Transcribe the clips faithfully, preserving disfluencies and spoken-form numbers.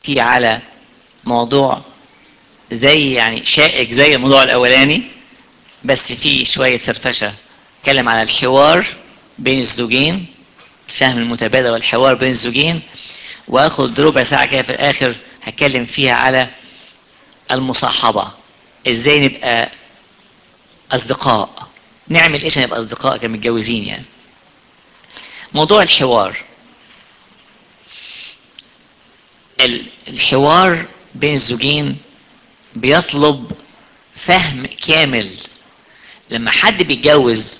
فيه على موضوع زي يعني شائك زي الموضوع الاولاني، بس فيه شوية فرفشة. اتكلم على الحوار بين الزوجين، الفهم المتبادل والحوار بين الزوجين. واخد ربع ساعة كده في الاخر هتكلم فيها على المصاحبة، ازاي نبقى اصدقاء، نعمل ايش نبقى اصدقاء كمتجوزين يعني. موضوع الحوار، الحوار بين الزوجين بيطلب فهم كامل. لما حد بيتجوز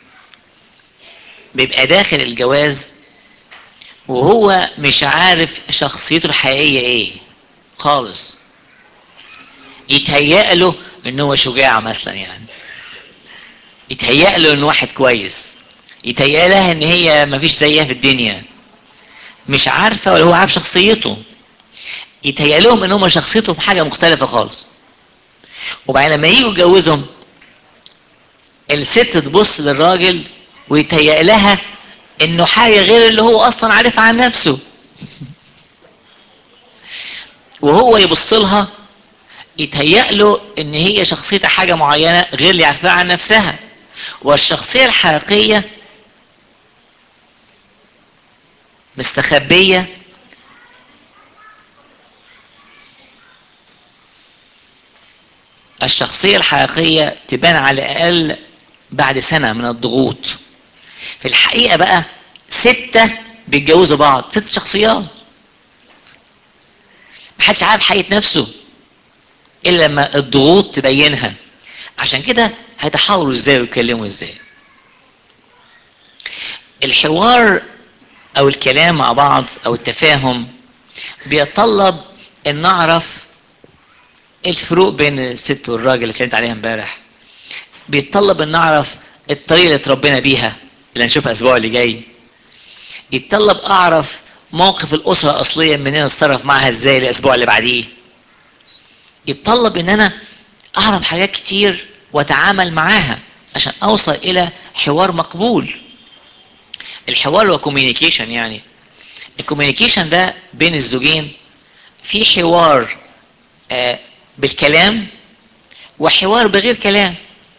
بيبقى داخل الجواز وهو مش عارف شخصيته الحقيقية ايه خالص. يتهيأ له ان هو شجاع مثلا يعني، يتهيأ له ان واحد كويس، يتهيأ لها ان هي مفيش زيها في الدنيا، مش عارفة ولا هو عارف شخصيته. يتهيأ لهم ان هم شخصيتهم حاجة مختلفة خالص. وبعدين لما يجوا يتجوزهم الست تبص للراجل ويتهيأ لها انه حاجة غير اللي هو اصلا عارفها عن نفسه، وهو يبص لها يتهيأ له ان هي شخصيتها حاجة معينة غير اللي عارفاها عن نفسها. والشخصية الحقيقية مستخبية الشخصية الحقيقية تبان على الأقل بعد سنة من الضغوط. في الحقيقة بقى ستة بيتجوزوا بعض، ست شخصيات، محدش عارف حقيقة نفسه إلا لما الضغوط تبينها. عشان كده هيتحاوروا ازاي ويتكلموا ازاي. الحوار أو الكلام مع بعض أو التفاهم بيتطلب إن نعرف الفروق بين الست والراجل اللي اتكلمت عليها امبارح. بيتطلب ان نعرف الطريقه اللي اتربينا بيها اللي هنشوفها الاسبوع اللي جاي. يتطلب اعرف موقف الاسره الاصليه مننا نتصرف معها ازاي الاسبوع اللي بعديه. يتطلب ان انا اعرف حاجات كتير واتعامل معاها عشان اوصل الى حوار مقبول. الحوار هو كوميونيكيشن، يعني الكوميونيكيشن ده بين الزوجين في حوار آه بالكلام وحوار بغير كلام.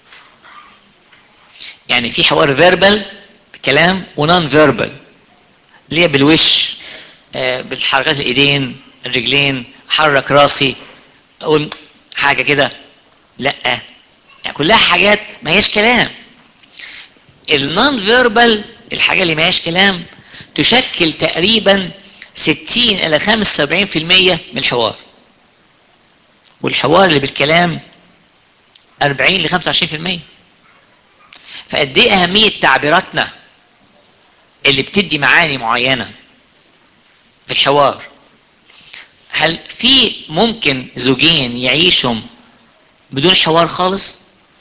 يعني في حوار فيربال كلام ونون فيربال اللي هي بالوش، آه بالحركات الايدين الرجلين، حرك راسي، اقول حاجه كده، لا يعني كلها حاجات ما هيش كلام. النون فيربال الحاجه اللي ما هيش كلام تشكل تقريبا ستين الى خمسة وسبعين في المية من الحوار، والحوار اللي بالكلام أربعين ل خمسة وعشرين في المية. فقد ايه اهميه تعبيراتنا اللي بتدي معاني معينه في الحوار. هل في ممكن زوجين يعيشوا بدون حوار خالص؟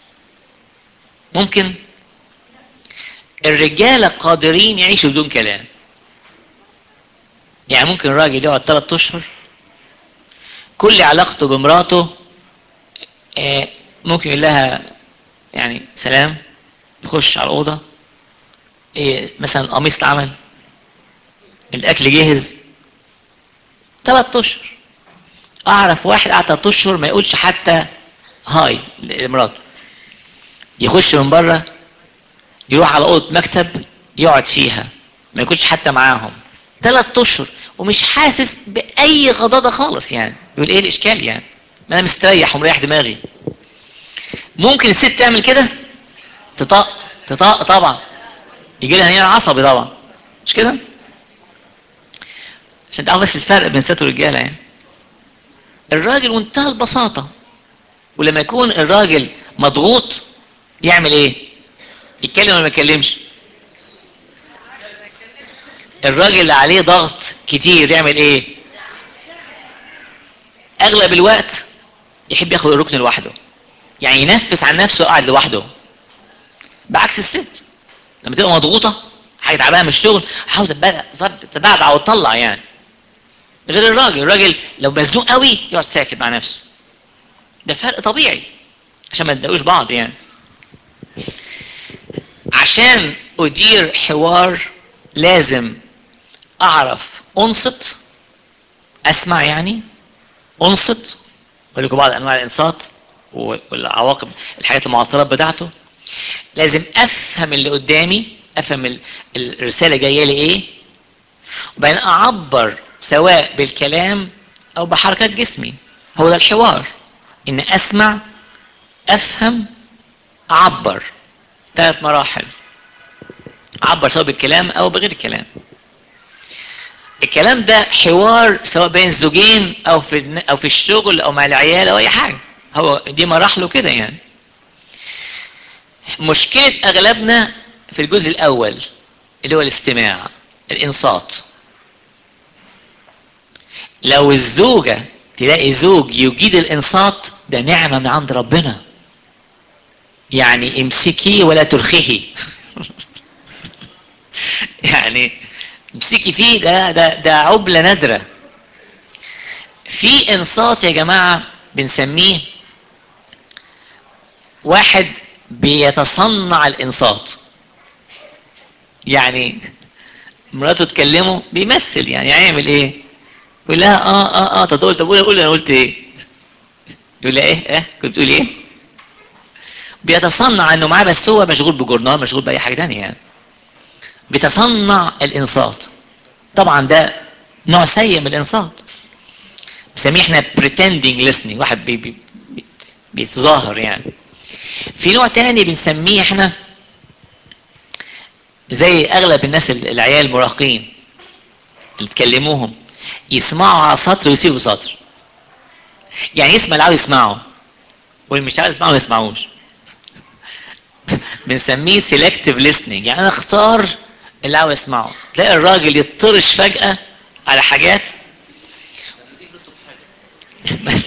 ممكن. الرجاله قادرين يعيشوا بدون كلام. يعني ممكن الراجل يقعد ثلاثة اشهر كل علاقته بمراته آه ممكن يقول لها يعني سلام، يخش على الاوضه، إيه مثلا القميص اتعمل، الاكل جهز، ثلاث اشهر. اعرف واحد قعد ثلاث اشهر ما يقولش حتى هاي لمراته. يخش من بره يروح على اوضه مكتب يقعد فيها ما يكونش حتى معاهم ثلاث اشهر ومش حاسس باي غضاضه خالص. يعني يقول ايه الاشكال يعني، ما انا مستريح ومريح دماغي. ممكن الست تعمل كده؟ تطاق تطاق طبعا، يجي لها هنا عصبي طبعا، مش كده؟ عشان تعرف بس الفرق بين الست والرجاله. يعني الراجل منتهى البساطه، ولما يكون الراجل مضغوط يعمل ايه؟ يتكلم ولا ما يتكلمش؟ الراجل اللي عليه ضغط كتير يعمل ايه؟ اغلب الوقت يحب ياخد الركن لوحده، يعني ينفس عن نفسه وقاعد لوحده. بعكس الست لما تبقى مضغوطه حاجه تعبانه من الشغل عاوزه تبعبع وتطلع يعني. غير الراجل، الراجل لو مزنوق قوي يقعد ساكت مع نفسه. ده فرق طبيعي عشان ما تلاقوش بعض. يعني عشان ادير حوار لازم اعرف انصت اسمع يعني، انصت، اقول لكم بعض انواع الانصات والعواقب، الحاجات المعطلات بتاعته. لازم افهم اللي قدامي، افهم ال- الرساله جايه لي ايه، وبعدين اعبر سواء بالكلام او بحركات جسمي. هو ده الحوار، ان اسمع، افهم، اعبر. ثلاث مراحل: اعبر سواء بالكلام او بغير الكلام. الكلام ده حوار سواء بين الزوجين او في الن- او في الشغل او مع العيال او اي حاجه، هو دي مراحله كده يعني. مشكله اغلبنا في الجزء الاول اللي هو الاستماع، الانصات. لو الزوجه تلاقي زوج يجيد الانصات، ده نعمه من عند ربنا. يعني امسكي ولا ترخيه. يعني امسكي فيه، ده ده ده عبله نادره. في انصات يا جماعه بنسميه واحد بيتصنع الانصات. يعني مراته تكلمه بيمثل، يعني يعمل ايه؟ يقول لها اه اه اه طب تقول طب قول قول انا قلت ايه؟ يقول لها ايه اه كنت بتقول ايه؟ بيتصنع انه معاه، بس هو مشغول بجورنال، مشغول باي حاجه ثانيه يعني. بيتصنع الانصات. طبعا ده نوع سيء من الانصات، بنسميه احنا pretending listening، واحد بي بي بي- بيتظاهر يعني. في نوع تاني بنسميه احنا زي اغلب الناس ال- العيال المراهقين اللي تكلموهم، يسمعوا على سطر ويسيبوا سطر. يعني يسمع اللي عاوز يسمعه، واللي مش عاوز يسمعه ما يسمعوش. بنسميه selective listening. يعني انا اختار اللي عاوز اسمعه. تلاقي الراجل يطرش فجأة على حاجات بس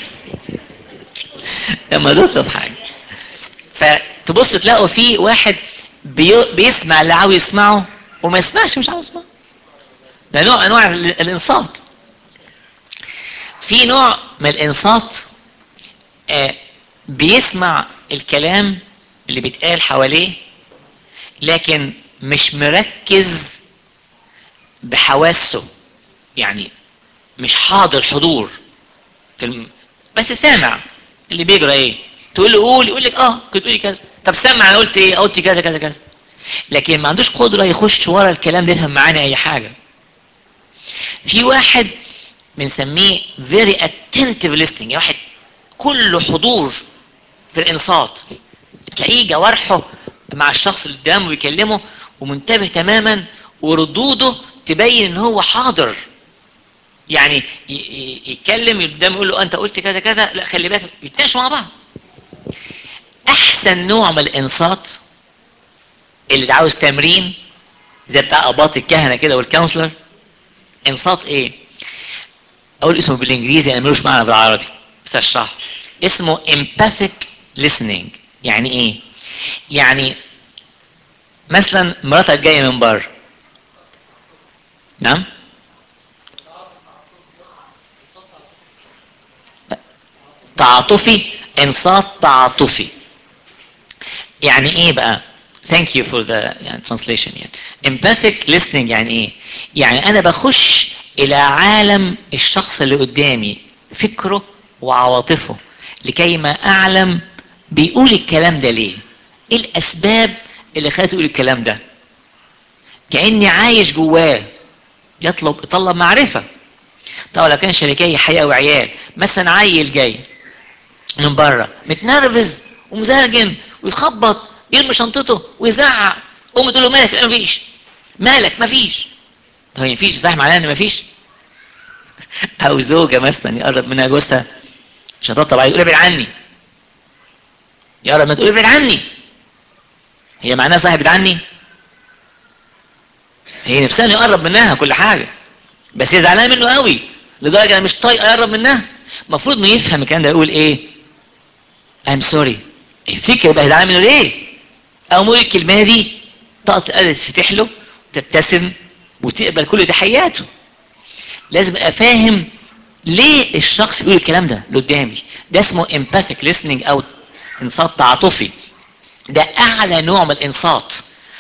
لما تطلب حاجة، فتبص تلاقوا في واحد بي... بيسمع اللي عاوز يسمعه وما يسمعش مش عاوز يسمعه. ده نوع انواع ال- الانصات. في نوع من الانصات آه بيسمع الكلام اللي بيتقال حواليه، لكن مش مركز بحواسه. يعني مش حاضر حضور في الم... بس سامع اللي بيجرى ايه. تقول له قول، يقول لك اه كنت تقولي كذا. طب سمع انا قلت ايه؟ قلت كذا كذا كذا. لكن ما عندوش قدره يخش ورا الكلام ده يفهم معاني اي حاجه. في واحد بنسميه very attentive listening، يعني واحد كله حضور في الانصات. تلاقيه جوارحه مع الشخص اللي قدامه بيكلمه ومنتبه تماما، وردوده تبين ان هو حاضر. يعني ي- ي- يتكلم قدام يقول له انت قلت كذا كذا، لا خلي بالك، يتناقشوا مع بعض. احسن نوع من الانصات اللي عاوز تمرين زي بتاع اباط الكهنه كده والكونسلر. انصات ايه؟ اقول اسمه بالانجليزي، انا ملوش معنى بالعربي بس اشرح. اسمه empathic listening. يعني ايه؟ يعني مثلا مراتك جايه من بره. نعم. تعاطفي، انصات تعاطفي. يعني ايه بقى؟ thank you for the يعني translation. يعني empathic listening يعني ايه؟ يعني انا بخش الى عالم الشخص اللي قدامي، فكره وعواطفه، لكي ما اعلم بيقول الكلام ده ليه، ايه الاسباب اللي خلته يقول الكلام ده. كاني عايش جواه، يطلب يطلب معرفه. طبعا لو كان شركائي حقيقه وعيال، مثلا عيل جاي من بره متنرفز ومزهجن ويخبط، يرمي شنطته ويزعق، امي تقول له مالك؟ لا مفيش. مالك؟ مفيش. طب هي مفيش صح معناها ان مفيش؟ او زوجه مثلا يقرب منها جوزها عشان تطبطب عليه، يقول ابعد عني. يقرب منها تقول ابعد عني. هي معناها صح ابعد عني؟ هي نفسها انه يقرب منها كل حاجه، بس هي زعلانه منه قوي لدرجه انا مش طايقه اقرب منها. المفروض انه يفهم الكلام ده، يقول ايه؟ I'm sorry. يفتكر يبقى زعلان منه ليه؟ او مول الكلمه دي طاقه القلب تفتح له، تبتسم وتقبل كل تحياته. لازم ابقى فاهم ليه الشخص بيقول الكلام ده اللي قدامي. ده اسمه empathic listening او انصات تعاطفي. ده اعلى نوع من الانصات.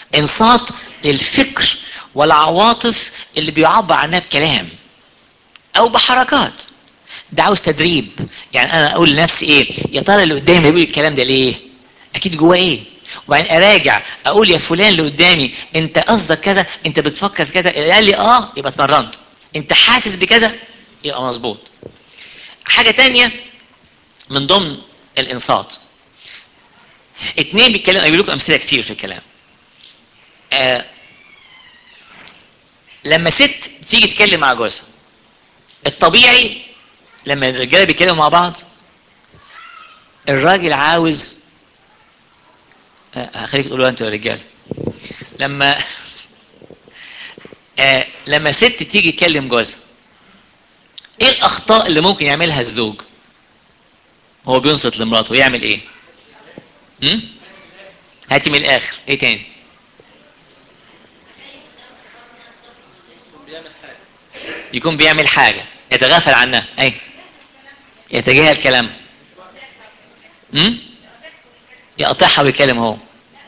انصات الفكر والعواطف اللي بيعبر عنها بكلام. او بحركات. ده عاوز تدريب. يعني انا اقول لنفسي ايه، يا ترى اللي قدامي بيقول الكلام ده ليه، اكيد جواه ايه، وبعدين اراجع اقول يا فلان اللي قدامي انت قصدك كذا، انت بتفكر في كذا، قال لي اه يبقى اتمرنت، انت حاسس بكذا يبقى مظبوط. حاجه تانية من ضمن الانصات، اتنين بيتكلموا، اجيب لكم امثله كتير في الكلام. آه لما ست تيجي تتكلم مع جوزها، الطبيعي لما الرجاله بيتكلموا مع بعض الراجل عاوز، آه هخليك تقولوا انتوا يا رجاله، لما آه لما ست تيجي تكلم جوزها، ايه الاخطاء اللي ممكن يعملها الزوج هو بينصت لمراته؟ يعمل ايه؟ امم هاتي من الاخر، ايه تاني؟ يكون بيعمل حاجه يتغافل عنها، اي يتجاهل كلامها، امم يقطعها ويتكلم هو،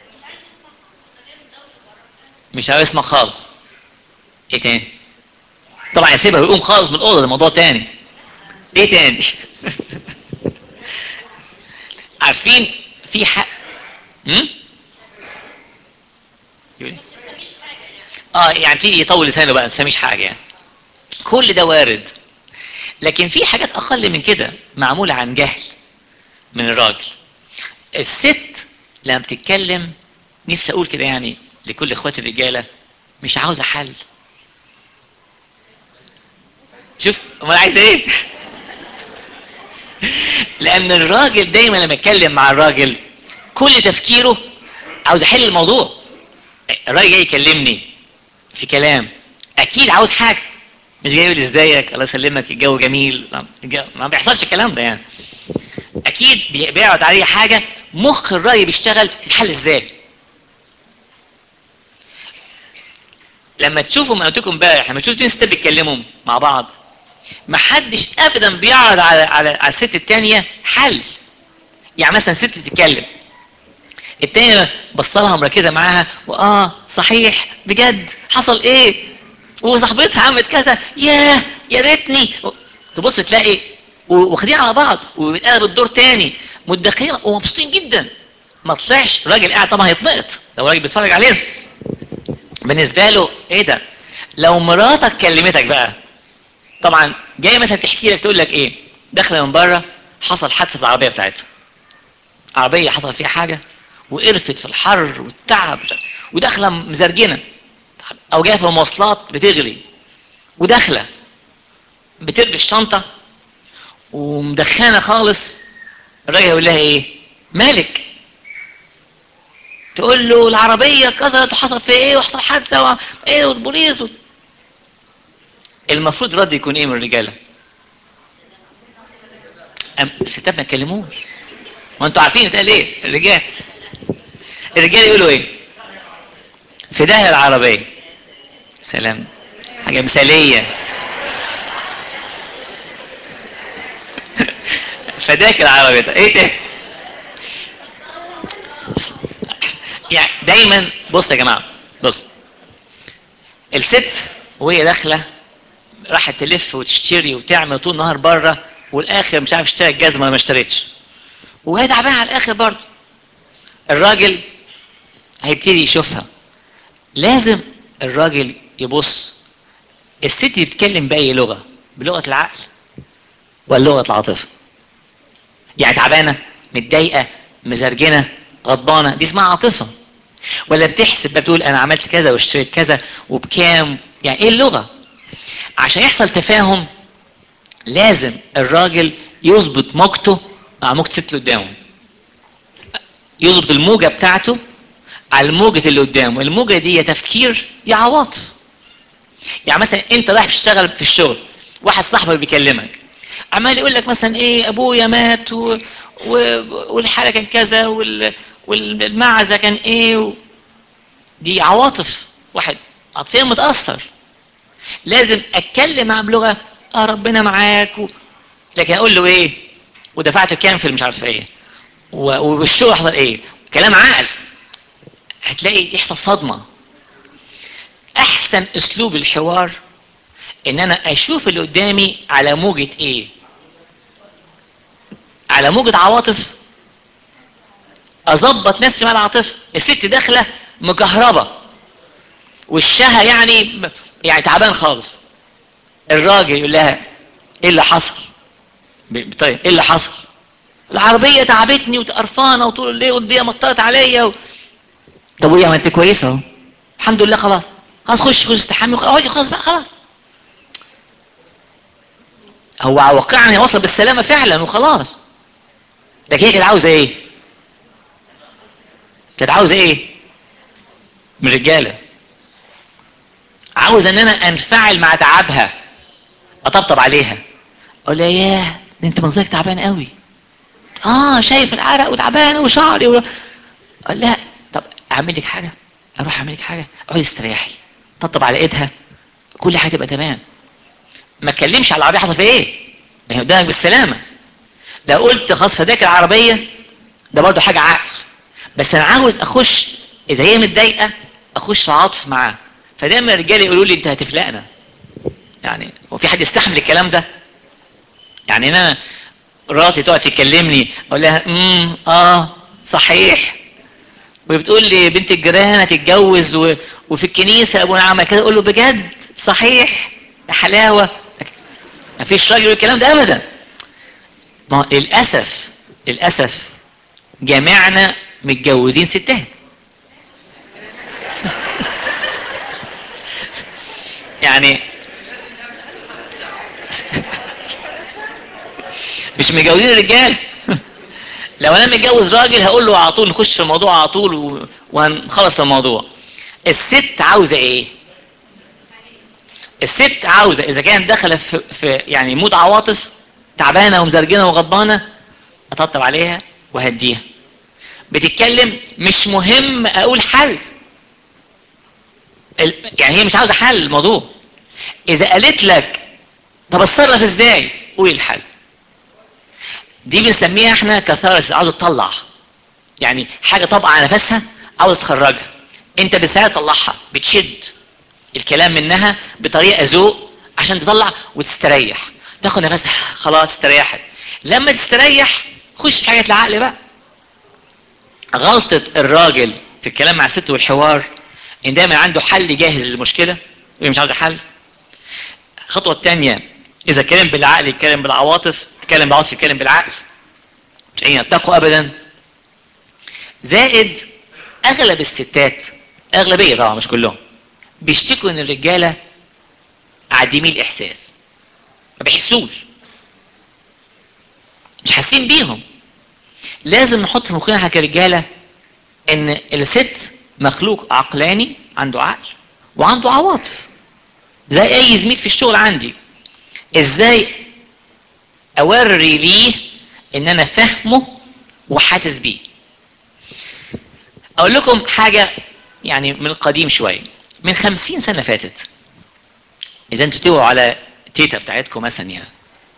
مش عاوز يسمع خالص. ايه تاني؟ طبعا يسيبها ويقوم خالص من الاوضه، ده موضوع تاني. ايه تاني؟ عارفين في حق، امم اه يعني في يطول لسانه بقى، ما تسميش حاجه يعني. كل ده وارد، لكن في حاجات اقل من كده معموله عن جهل من الراجل. الست لما بتتكلم، نفسي اقول كده يعني لكل اخواتي الرجاله، مش عاوزه حل. شوف امال عايز ايه؟ لان الراجل دايما لما يتكلم مع الراجل كل تفكيره عاوز يحل الموضوع. الراجل جاي يكلمني في كلام اكيد عاوز حاجه، مش جاي يقول ازيك الله يسلمك الجو جميل، ما بيحصلش الكلام ده يعني. اكيد بيقعد عليه حاجه، مخ الراجل بيشتغل تتحل ازاي. لما تشوفوا، ما قلت لكم امبارح، لما تشوفوا اتنين ستات بيتكلموا مع بعض، ما حدش ابدا بيعرض على على على الست الثانيه حل. يعني مثلا ست بتتكلم، التانية بصلها مركزة معاها، واه صحيح بجد حصل ايه، وصاحبتها عملت كذا، ياه يا ريتني، تبص تلاقي واخدين على بعض وبيتقلب الدور تاني، متدخلين ومبسوطين جدا. ما طلعش الراجل قاعد طبعا هيتنقط لو الراجل بيتفرج علينا، بالنسبه له ايه ده. لو مراتك كلمتك بقى، طبعا جايه مثلا تحكي لك تقول لك ايه، داخله من بره حصل حادثه في العربيه بتاعتها، عربيه حصل فيها حاجه وقرفت في الحر والتعب، وداخله مزرجنه، او جايه في المواصلات بتغلي وداخله بترمي الشنطه ومدخنه خالص، الراجل يقول لها ايه، مالك؟ تقول له العربيه كسرت وحصل فيها ايه وحصل حادثه و... ايه والبوليس و... المفروض رد يكون ايه من الرجاله؟ أم... الستات ما يتكلموش، ما انتوا عارفين اتقال ايه الرجال. الرجال يقولوا ايه؟ في داهيه العربيه. سلام، حاجه مثاليه. فداك العربيه ده ايه ده؟ يعني دايما بص يا جماعه، بص، الست وهي داخله راحت تلف وتشتري وتعمل طول النهار بره، والاخر مش عارف اشتري الجزمه ولا ما اشتريتش، وهي تعبانه على الاخر برضه. الراجل هيبتدي يشوفها، لازم الراجل يبص الست دي بتتكلم باي لغه، بلغه العقل ولا لغه العاطفه؟ يعني تعبانه، متضايقه، مزرجنه، غضبانه، دي اسمها عاطفه، ولا بتحسب بتقول انا عملت كذا واشتريت كذا وبكام؟ يعني ايه اللغه؟ عشان يحصل تفاهم لازم الراجل يظبط موجته مع موجة الست اللي قدامه، يظبط الموجة بتاعته على الموجة اللي قدامه. الموجة دي يا تفكير يا عواطف. يعني مثلا انت رايح تشتغل في الشغل، واحد صاحبك بيكلمك عمال يقول لك مثلا ايه، ابويا مات و... و... والحالة كان كذا وال... والمعزة كان ايه و... دي عواطف، واحد عاطفيا متأثر. لازم اتكلم معاه بلغة اه ربنا معاك و... لكن اقول له ايه، ودفعت كام في مش عارف ايه، والشغل حصل ايه، كلام عقل، هتلاقي يحصل صدمة. احسن اسلوب الحوار ان انا اشوف اللي قدامي على موجة ايه؟ على موجة عواطف، اظبط نفسي مع العاطفة. الست داخلة مكهربة وشها يعني يعني تعبان خالص، الراجل يقول لها ايه اللي حصل؟ طيب ايه اللي حصل؟ العربية تعبتني وقرفانة وطول الليل والبيئة مطرت عليا و... طب ويا ما انت كويسة اهو الحمد لله، خلاص خلاص خش خش استحمي اقعدي خلاص بقى خلاص. هو واقعا وصل بالسلامة فعلا وخلاص، لكن هي كانت عاوزة ايه؟ كانت عاوزة ايه من الرجالة؟ عاوزة ان انا انفعل مع تعبها، اطبطب عليها، اقول لها ياه ده انت منظرك تعبان قوي، اه شايف العرق وتعبانه وشعري و... اقول لها طب اعمل لك حاجه، اروح اعمل لك حاجه، اقعدي استريحي، طبطب على ايدها، كل حاجه تبقى تمام. ما اتكلمش على العربيه حصل فيها ايه، ما هي قدامك بالسلامه. لو قلت خلاص فداك العربيه ده برضه حاجه عقل، بس انا عاوز اخش اذا هي متضايقه اخش عاطف معاها. فدايما الرجاله يقولوا لي انت هتفلقنا، يعني هو في حد يستحمل الكلام ده؟ يعني انا مراتي تقعد تكلمني اقول لها امم اه صحيح، وبتقول لي بنت الجيران هتتجوز و... وفي الكنيسه ابونا عمل كده، اقول له بجد صحيح يا حلاوه. مفيش راجل الكلام ده ابدا. ما هو للاسف للاسف جميعنا متجوزين ستات. يعني مش متجوزين الرجال. لو انا متجوز راجل هقول له على طول نخش في الموضوع على طول و... وهنخلص الموضوع. الست عاوزه ايه؟ الست عاوزه اذا كانت داخله في, في يعني مود عواطف، تعبانه ومزرجنه وغضبانه، اطبطب عليها وهديها. بتتكلم مش مهم اقول حل، يعني هي مش عاوزه حل الموضوع. اذا قالت لك طب اتصرف ازاي، قولي الحل. دي بنسميها احنا كثارس، عاوزه تطلع، يعني حاجه طبقه على نفسها عاوز تخرجها، انت بتساعد تطلعها، بتشد الكلام منها بطريقه ذوق عشان تطلع وتستريح، تاخد نفسها خلاص استريحت. لما تستريح خش في حاجه العقل بقى. غلطه الراجل في الكلام مع الست والحوار ان دايما عنده حل جاهز للمشكله وهي مش عاوزه حل. الخطوه الثانيه اذا اتكلم بالعقل يتكلم بالعواطف، يتكلم بالعواطف يتكلم بالعقل، مش عين يتقوا ابدا. زائد اغلب الستات، اغلبيه طبعا مش كلهم، بيشتكوا ان الرجاله عديمي الاحساس، ما بيحسوش، مش حاسين بيهم. لازم نحط في مخنا احنا كرجاله ان الست مخلوق عقلاني عنده عقل وعنده عواطف زي اي زميل في الشغل عندي. ازاي اوري ليه ان انا فاهمه وحاسس بيه؟ اقول لكم حاجه يعني من القديم شويه، من خمسين سنه فاتت، اذا انتوا توعوا على تيتا بتاعتكم مثلا، يعني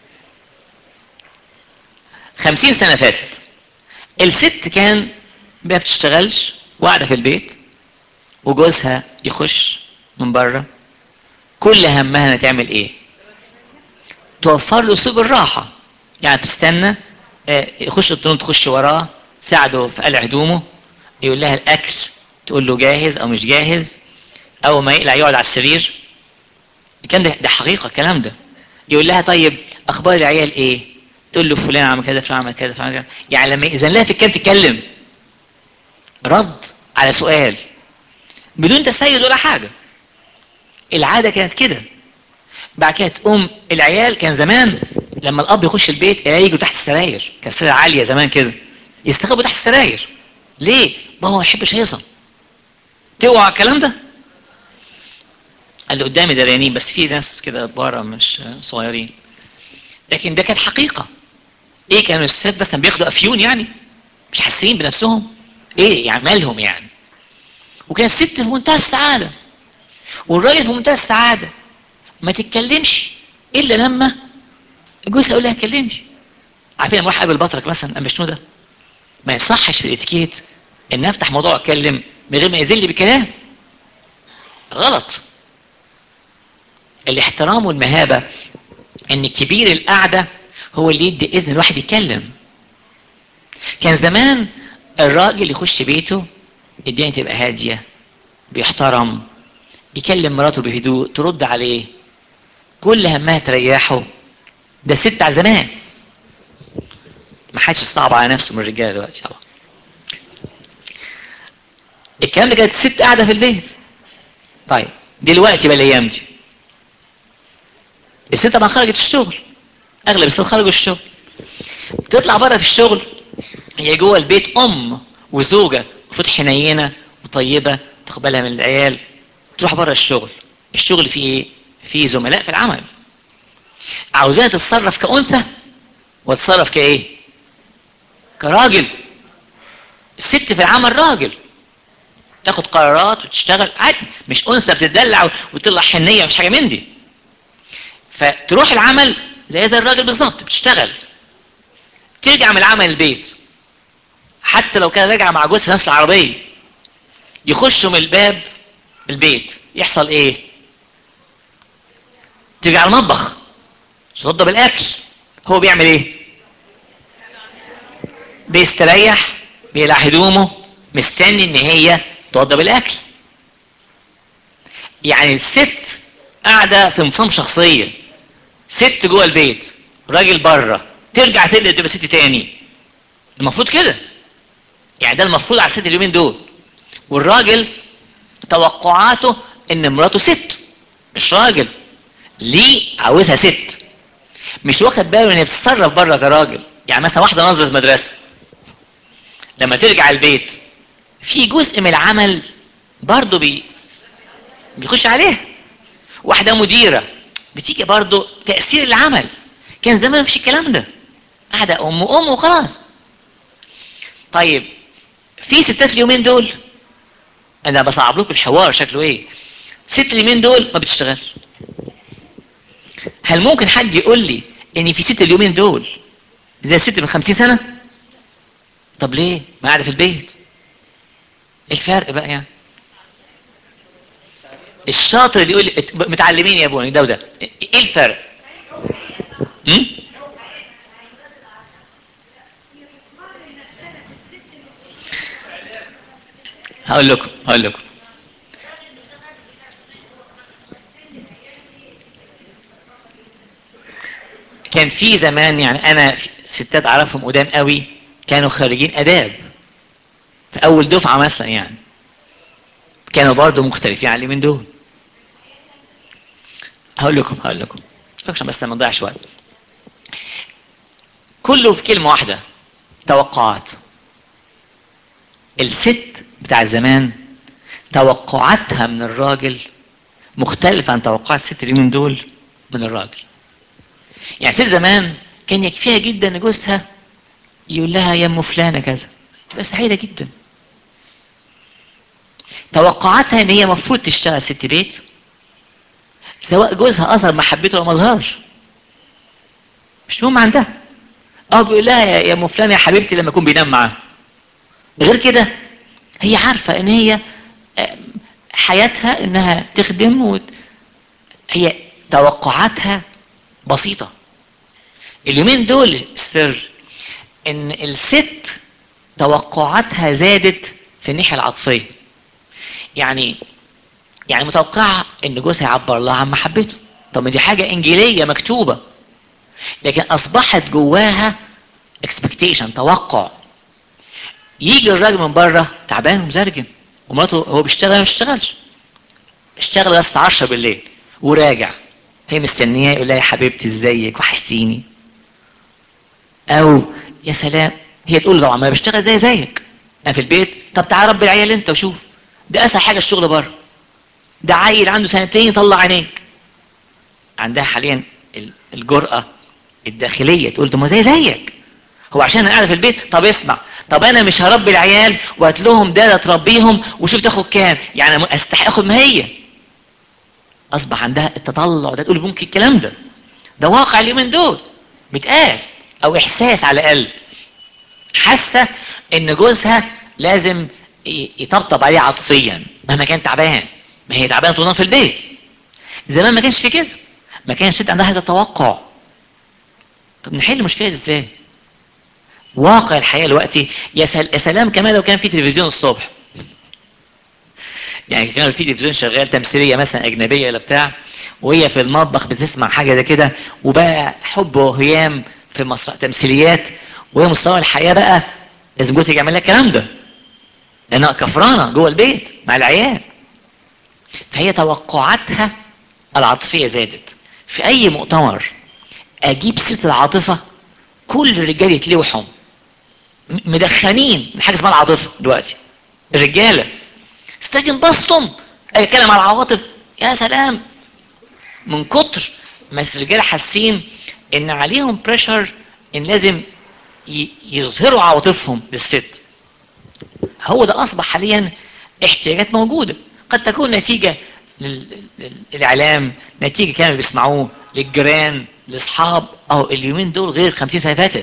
خمسين سنه فاتت الست كان ما بتشتغلش وقاعده في البيت وجوزها يخش من بره، كل همها انها تعمل ايه؟ توفر له سبل الراحه. يعني تستنى يخش الطنون تخش وراه، ساعده في قلع هدومه، يقول لها الاكل تقول له جاهز او مش جاهز، اول ما يقلع يقعد على السرير. كان ده, ده حقيقه الكلام ده. يقول لها طيب اخبار العيال ايه؟ تقول له فلان عمل كذا فلان عمل كذا فلان كذا. يعني لما اذا لها في الكلام تتكلم رد على سؤال بدون تسيد ولا حاجه. العاده كانت كده. بعد كده تقوم العيال، كان زمان لما الاب يخش البيت يجوا تحت السراير، كانت السراير عاليه زمان كده، يستخبوا تحت السراير. ليه؟ بابا ما يحبش هيصل. توعى الكلام ده؟ اللي قدامي دريانين بس في ناس كده كبار مش صغيرين، لكن ده كانت حقيقه. ايه كانوا الستات بس بياخدوا افيون يعني؟ مش حاسين بنفسهم؟ ايه يعني مالهم يعني؟ وكان الست في منتهى السعاده والراجل في منتهى السعاده، ما تتكلمش الا لما جوزها يقول لها اتكلمش. عارفين لما واحد قابل بطرك مثلا ام شنو ده، ما يصحش في الاتيكيت ان افتح موضوع اتكلم من غير ما يذل بكلام. غلط. الاحترام والمهابة ان كبير القعدة هو اللي يدي اذن الواحد يتكلم. كان زمان الراجل يخش بيته الدنيا تبقى هادية، بيحترم، يكلم مراته بهدوء، ترد عليه، كل همها تريحه. ده الست بتاع زمان، ما حدش صعب على نفسه من الرجاله دلوقتي طبعا. الكلام ده كانت الست قاعده في البيت. طيب دلوقتي بقى الايام دي الست طبعا خرجت الشغل، اغلب الست خرجوا الشغل، بتطلع بره في الشغل، هي جوه البيت ام وزوجه المفروض حنينه وطيبه تاخد بالها من العيال، تروح بره الشغل. الشغل فيه ايه؟ فيه زملاء في العمل، عاوزاها تتصرف كأنثى وتتصرف كايه؟ كراجل. الست في العمل راجل، تاخد قرارات وتشتغل عادي، مش انثى بتدلع وتطلع حنيه، مش حاجه من دي. فتروح العمل زي زي الراجل بالظبط، بتشتغل، ترجع من العمل البيت، حتى لو كان راجع مع جوزها نفس العربيه، يخشوا من الباب البيت، يحصل ايه؟ ترجع المطبخ توضب الاكل. هو بيعمل ايه؟ بيستريح، بيقلع هدومه، مستني ان هي توضب الاكل. يعني الست قاعده في انفصام شخصيه، ست جوه البيت راجل بره، ترجع تقلب تبقى ست تاني. المفروض كده، يعني ده المفروض على الست اليومين دول. والراجل توقعاته ان مراته ست مش راجل، ليه عاوزها ست؟ مش واخد باله ان هي بتتصرف بره كراجل. يعني مثلا واحده ناظره مدرسه لما ترجع البيت في جزء من العمل برضه بي بيخش عليها. واحده مديره بتيجي برضه تاثير العمل. كان زمان مفيش الكلام ده، قاعده ام ام وخلاص. طيب في ستات اليومين دول، انا بصعب لكم الحوار شكله ايه، ست اليومين دول ما بتشتغلش. هل ممكن حد يقول لي ان في ست اليومين دول زي الست من خمسين سنة؟ طب ليه؟ ما قاعدة في البيت. ايه الفرق بقى يعني؟ الشاطر اللي يقول لي متعلمين يا ابوني ده وده، ايه الفرق؟ م? هقول لكم هقول لكم كان في زمان، يعني انا ستات اعرفهم قدام قوي كانوا خريجين اداب في اول دفعة مثلا، يعني كانوا برضو مختلفين عن اليومين دول. هقول لكم هقول لكم عشان بس ما نضيعش وقت. كله في كلمة واحدة، توقعات. الست بتاع زمان توقعاتها من الراجل مختلفة عن توقعات الست اليومين دول من الراجل. يعني ست زمان كان يكفيها جدا ان جوزها يقول لها يا ام فلانة كذا، تبقى سعيدة جدا. توقعاتها ان هي مفروض تشتغل ست بيت، سواء جوزها اظهر محبته او ما اظهرش، مش مهم عندها. اه بيقول لها يا ام فلانة يا حبيبتي لما يكون بينام معاها. غير كده هي عارفة ان هي حياتها انها تخدم و... هي توقعاتها بسيطة. اليومين دول السر ان الست توقعاتها زادت في الناحية العاطفية. يعني يعني متوقعة ان جوزها يعبر لها عن محبته. طب ما دي حاجة انجيلية مكتوبة، لكن اصبحت جواها expectation، توقع. يجي الراجل من بره تعبان ومزرجن، ومراته هو بيشتغل ما بيشتغلش، اشتغل بس عشرة بالليل وراجع، هي مستنياه يقول لها يا حبيبتي ازيك وحشتيني، او يا سلام هي تقول له طبعا ما بشتغل زي زيك انا في البيت. طب تعال ربي العيال انت وشوف، ده اسهل حاجه الشغل بره، ده عيل عنده سنتين يطلع عينيك. عندها حاليا الجرأة الداخلية تقول ده ما زي زيك، هو عشان انا قاعده في البيت. طب اسمع، طب انا مش هربي العيال وهات لهم ده تربيهم وشوف تاخد كام، يعني استحق اخد ما هي. اصبح عندها التطلع ده، تقول ممكن الكلام ده ده واقع اليومين دول بيتقال، او احساس على الاقل. حاسه ان جوزها لازم يطبطب عليه عاطفيا مهما كان تعبان، ما هي تعبانه طول النهار في البيت. زمان ما كانش في كده، ما كانش الست عندها هذا التوقع. طب نحل المشكله دي ازاي؟ واقع الحياه دلوقتي يا سل- يا سلام كمان لو كان في تلفزيون الصبح، يعني كان في تلفزيون شغال تمثيليه مثلا اجنبيه ولا بتاع، وهي في المطبخ بتسمع حاجه زي كده، وبقى حب وهيام في مسرح تمثيليات، وهي مستوى الحياه بقى لازم جوزك يعمل لك الكلام ده لانها كفرانه جوه البيت مع العيال. فهي توقعاتها العاطفيه زادت. في اي مؤتمر اجيب سيره العاطفه كل الرجال يتلوحوا، م- مدخنين من حاجه اسمها العاطفه دلوقتي الرجاله. ستات ينبسطوا اتكلم على العواطف، يا سلام، من كتر ما الرجاله حاسين ان عليهم بريشر ان لازم ي- يظهروا عواطفهم للست. هو ده اصبح حاليا احتياجات موجوده، قد تكون نتيجه لل- لل- للاعلام، نتيجه كانوا بيسمعوه، للجيران، لاصحاب، اهو اليومين دول غير خمسين سنه فاتت.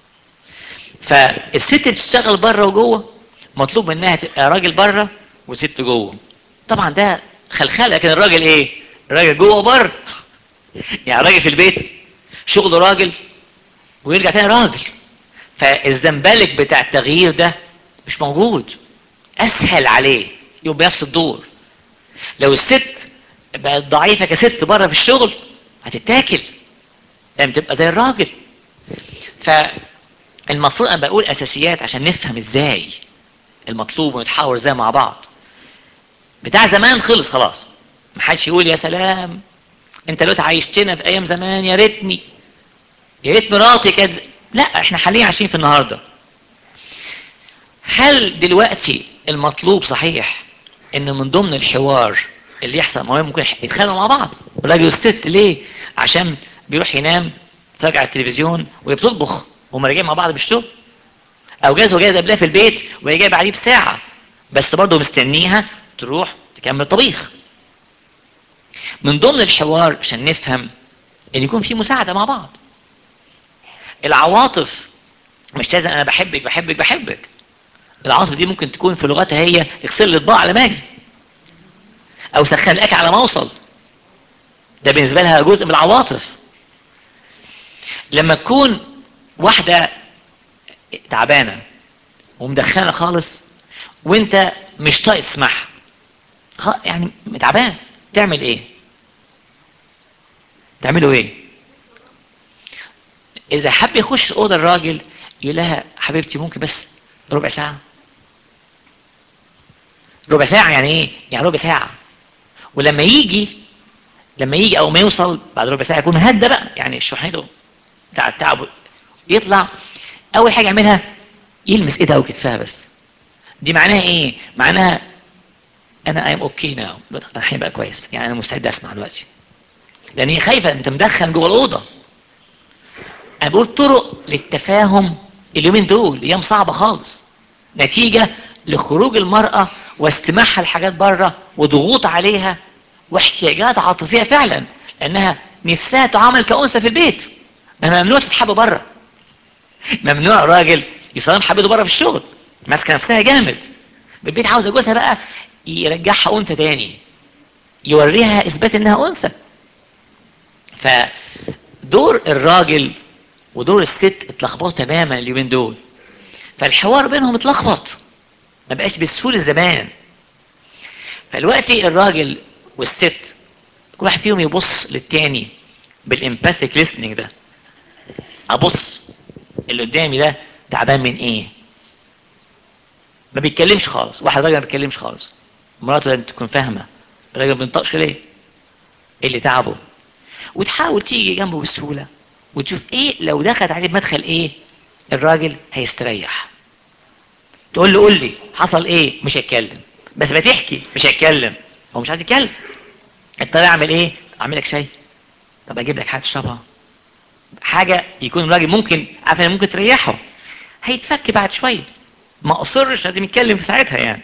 فالست بتشتغل بره وجوه، مطلوب منها تبقى راجل بره وست جوه. طبعا ده خلخله، لكن الراجل ايه؟ الراجل جوه وبره. يعني الراجل في البيت شغله راجل ويرجع تاني راجل. فالزنبلك بتاع التغيير ده مش موجود، اسهل عليه يبقى نفس الدور. لو الست بقت ضعيفه كست بره في الشغل هتتاكل، لازم تبقى زي الراجل. فالمفروض انا بقول اساسيات عشان نفهم ازاي المطلوب ونتحاور ازاي مع بعض. بتاع زمان خلص خلاص، محدش يقول يا سلام انت دلوقتي عايشتنا في ايام زمان، يا ريتني، يا ريت مراتي كده. لا، احنا حاليا عايشين في النهارده. هل دلوقتي المطلوب صحيح ان من ضمن الحوار اللي يحصل، ما هو ممكن يتخانقوا مع بعض الراجل والست، ليه؟ عشان بيروح ينام يتفرج على التلفزيون وهي بتطبخ وهم راجعين مع بعض بالشغل، او جاز وجاز قبلها في البيت وهي جايه بعديه بساعه بس برضه مستنيها تروح تكمل طبيخ. من ضمن الحوار عشان نفهم ان يكون في مساعده مع بعض. العواطف مش لازم انا بحبك بحبك بحبك. العاطفه دي ممكن تكون في لغتها هي اغسل لي اطباق على ما اجي، او سخن الاكل على ما اوصل. ده بالنسبه لها جزء من العواطف. لما تكون واحده تعبانه ومدخنه خالص وانت مش طايق تسمعها، خ- يعني تعبان، تعمل ايه؟ تعملوا ايه؟ اذا حب يخش اوضه الراجل يقول لها حبيبتي ممكن بس ربع ساعه. ربع ساعه يعني ايه؟ يعني ربع ساعه. ولما يجي لما يجي او ما يوصل بعد ربع ساعه يكون هدى بقى، يعني شحنته بتاع التعب يطلع. اول حاجه يعملها يلمس ايدها وكتفها بس. دي معناها ايه؟ معناها انا ام اوكي ناو، انا هيبقى كويس، يعني انا مستعد اسمع دلوقتي. لان هي خايفه، انت مدخن جوه الاوضه. انا بقول طرق للتفاهم. اليومين دول ايام صعبه خالص، نتيجه لخروج المراه واستماعها لحاجات بره وضغوط عليها واحتياجات عاطفيه فعلا، لانها نفسها تعامل كانثى في البيت. ما ممنوع تتحب بره، ممنوع راجل يصام حبيبته بره في الشغل ماسكه نفسها جامد. بالبيت عاوزه جوزها بقى يرجعها انثى تاني، يوريها اثبات انها انثى. فدور الراجل ودور الست اتلخبطوا تماما اليومين دول، فالحوار بينهم اتلخبط، ما بقاش بالسهوله زمان. فالوقتي الراجل والست كل واحد فيهم يبص للتاني بالامباثيك listening ده. ابص اللي قدامي ده تعبان من ايه؟ ما بيتكلمش خالص، واحد راجل ما بيتكلمش خالص، مراته لازم تكون فاهمه الراجل ما بينطقش ليه؟ ايه اللي تعبه؟ وتحاول تيجي جنبه بسهوله وتشوف ايه لو دخلت عليه بمدخل ايه الراجل هيستريح. تقول له قول لي حصل ايه، مش هيتكلم. بس ما تحكي، مش هيتكلم، هو مش عايز يتكلم. اضطر اعمل ايه؟ اعمل لك شاي، طب اجيب لك حاجه تشربها، حاجه يكون الراجل ممكن عارف ان ممكن تريحه، هيتفك بعد شويه. ما اصرش لازم يتكلم في ساعتها يعني.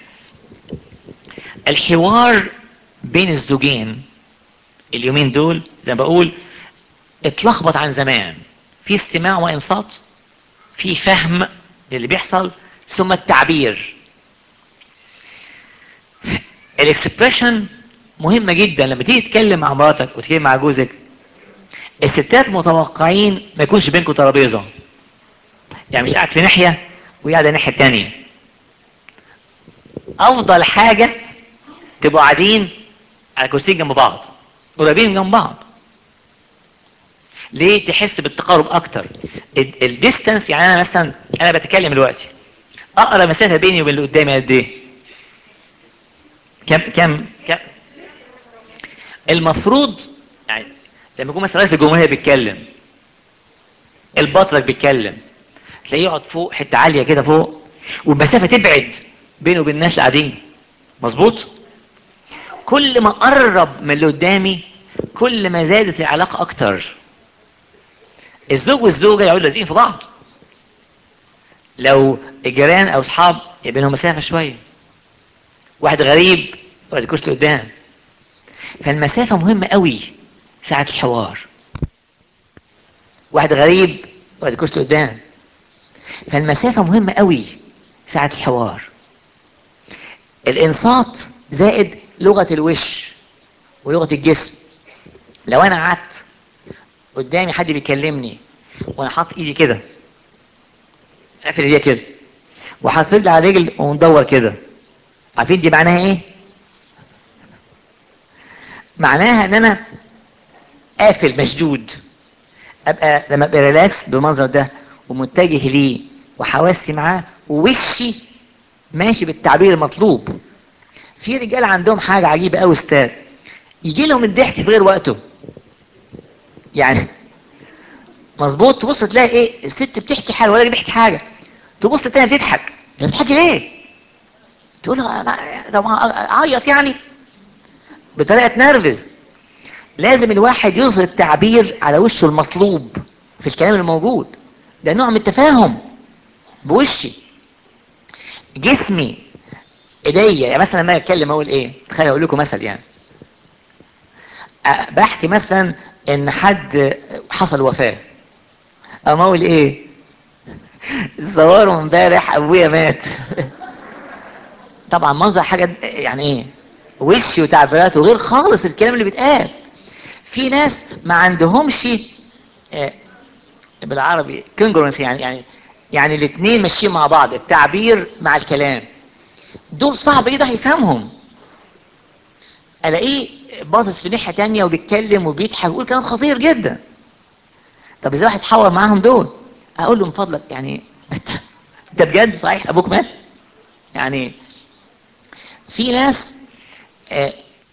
الحوار بين الزوجين اليومين دول زي ما بقول اتلخبط عن زمان. في استماع وانصات، في فهم للي بيحصل، ثم التعبير. الاكسبريشن مهمة جدا لما تيجي تتكلم مع مراتك وتتكلم مع جوزك. الستات متوقعين ما يكونش بينكم ترابيزة، يعني مش قاعد في ناحية وقاعد الناحية التانية. افضل حاجة تبقوا قاعدين على كرسيين جنب بعض، قريبين جنب بعض. ليه؟ تحس بالتقارب اكتر. الديستانس، يعني انا مثلا انا بتكلم دلوقتي، اقرب مسافة بيني وبين اللي قدامي قد ايه؟ كم كم كم المفروض يعني لما يكون مثلا رئيس الجمهورية بيتكلم، البطرك بيتكلم، تلاقيه يقعد فوق حتة عالية كده فوق، والمسافة تبعد بينه وبين الناس اللي قاعدين. مظبوط؟ كل ما قرب من اللي قدامي كل ما زادت العلاقة اكتر. الزوج والزوجة يقعدوا لازقين في بعض. لو الجيران او اصحاب يبقى بينهم مسافة شوية، واحد غريب ولا الكرسي قدام. فالمسافة مهمة قوي ساعة الحوار. واحد غريب ولا الكرسي قدام. فالمسافة مهمة قوي ساعة الحوار. الانصات زائد لغة الوش ولغة الجسم. لو انا قعدت قدامي حد بيكلمني وانا حاطط ايدي كده، قافل ايديا كده، وحاطط رجلي على رجل ومدور كده، عارفين دي معناها ايه؟ معناها ان انا قافل مشدود. ابقى لما ابقى ريلاكس بالمنظر ده ومتجه ليه وحواسي معاه ووشي ماشي بالتعبير المطلوب. في رجال عندهم حاجة عجيبة قوي استاذ، يجي لهم الضحك في غير وقته. يعني مظبوط، تبص تلاقي ايه الست بتحكي حاجة ولا بيحكي حاجة، تبص تاني بتضحك. يعني بتضحكي ليه؟ تقول له أنا- طب اعيط يعني، بطريقة نرفز. لازم الواحد يظهر التعبير على وشه المطلوب في الكلام الموجود. ده نوع من التفاهم بوشي. جسمي، ايديا، يعني مثلا لما اتكلم اقول ايه، تخيل اقول لكم مثل يعني. أه بحكي مثلا ان حد حصل وفاة، اما اقول ايه؟ صوروا امبارح ابويا مات. طبعا منظر حاجة يعني ايه، وشي وتعبيراته غير خالص الكلام اللي بيتقال. في ناس ما عندهمش آه، بالعربي كونجرونس، يعني يعني يعني الاثنين ماشيين مع بعض، التعبير مع الكلام. دول صعب ايه ده هيفهمهم. الاقيه باصص في ناحية تانية وبيتكلم وبيضحك ويقول كلام خطير جدا. طب ازاي واحد يتحاور معاهم دول؟ اقول له من فضلك يعني انت انت بجد صحيح ابوك مات؟ يعني في ناس آه،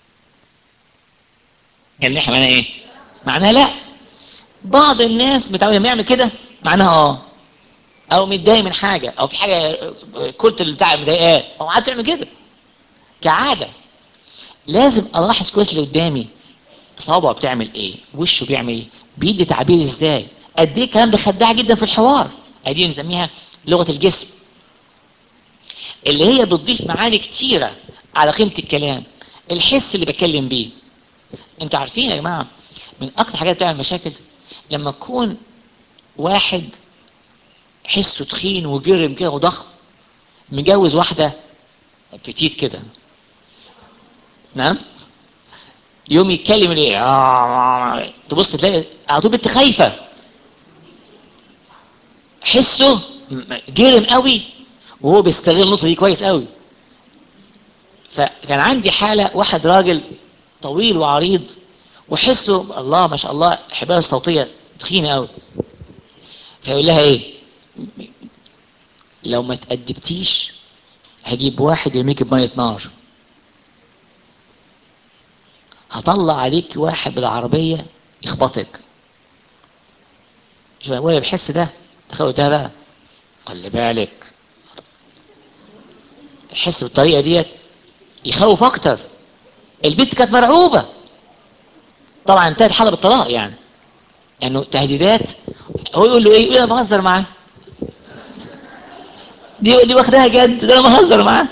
يعني احنا معناها ايه؟ معناها لا. بعض الناس متعود لما يعمل كده معناها اه، او متضايق من حاجة، او في حاجة كنت اللي بتاع مضايقاه او قاعد تعمل كده كعادة. لازم الاحظ كويس اللي قدامي، صوابعه بتعمل ايه، وشه بيعمل ايه، بيدي تعبير ازاي. قد ايه الكلام ده خداع جدا في الحوار. ادي نسميها لغة الجسم، اللي هي بتضيف معاني كتيرة على قيمة الكلام. الحس اللي بتكلم بيه. انتوا عارفين يا جماعة من اكتر حاجات بتعمل مشاكل لما يكون واحد حسه تخين وجرم كده وضخم، مجوز واحدة بتيت كده، نعم، يوم يتكلم ايه آه، تبص تلاقي على طول بنت خايفة، حسه جرم قوي، وهو بيستغل النقطة دي كويس قوي. فكان عندي حالة واحد راجل طويل وعريض وحسه الله ما شاء الله حباله الصوتية تخينة قوي. فيقول لها ايه، لو ما تأدبتيش هجيب واحد يرميك بمية نار، هطلع عليك واحد بالعربية يخبطك. شو انا بحس ده، تخيل بقى، خلي بالك. الحس بالطريقة ديت يخوف اكتر. البنت كانت مرعوبة. طبعا انتهت حالة بالطلاق يعني، يعني تهديدات. هو يقول له ايه، يقول انا بهزر معاه، دي دي واخدها جد، ده انا بهزر معاه.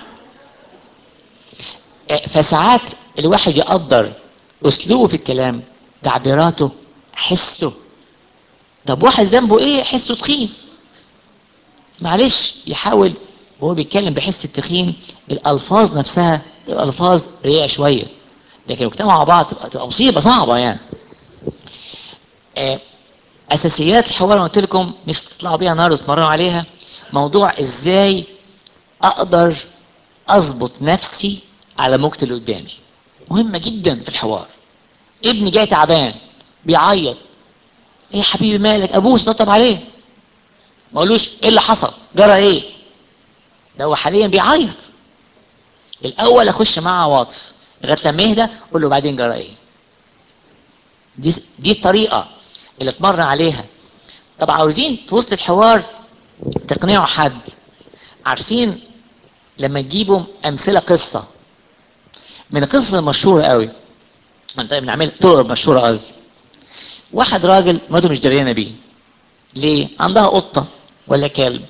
فساعات الواحد يقدر اسلوبه في الكلام، تعبيراته، حسه. طب واحد ذنبه ايه حسه تخين، معلش يحاول وهو بيتكلم بحس التخين الالفاظ نفسها الالفاظ رقيقة شوية، لكن لو اجتمعوا مع بعض تبقى, تبقى مصيبة صعبة يعني. آه، اساسيات الحوار انا قلت لكم مش تطلعوا بيها النهارده وتتمرنوا عليها. موضوع ازاي اقدر اظبط نفسي على موجة اللي قدامي مهمة جدا في الحوار. ابني جاي تعبان بيعيط، ايه يا حبيبي مالك؟ ابوس طبطب عليه، ما اقولوش ايه اللي حصل جرى ايه، ده هو حاليا بيعيط. الاول اخش معاه عواطف لغايه لما يهدى، اقول له بعدين جرى ايه. دي دي الطريقه اللي اتمرن عليها. طب عاوزين في وسط الحوار تقنعوا حد، عارفين لما تجيبوا امثله قصه من القصص المشهوره قوي، طيب بنعمل طرق مشهوره قصدي. واحد راجل مراته مش دريانه بيه، ليه؟ عندها قطه ولا كلب،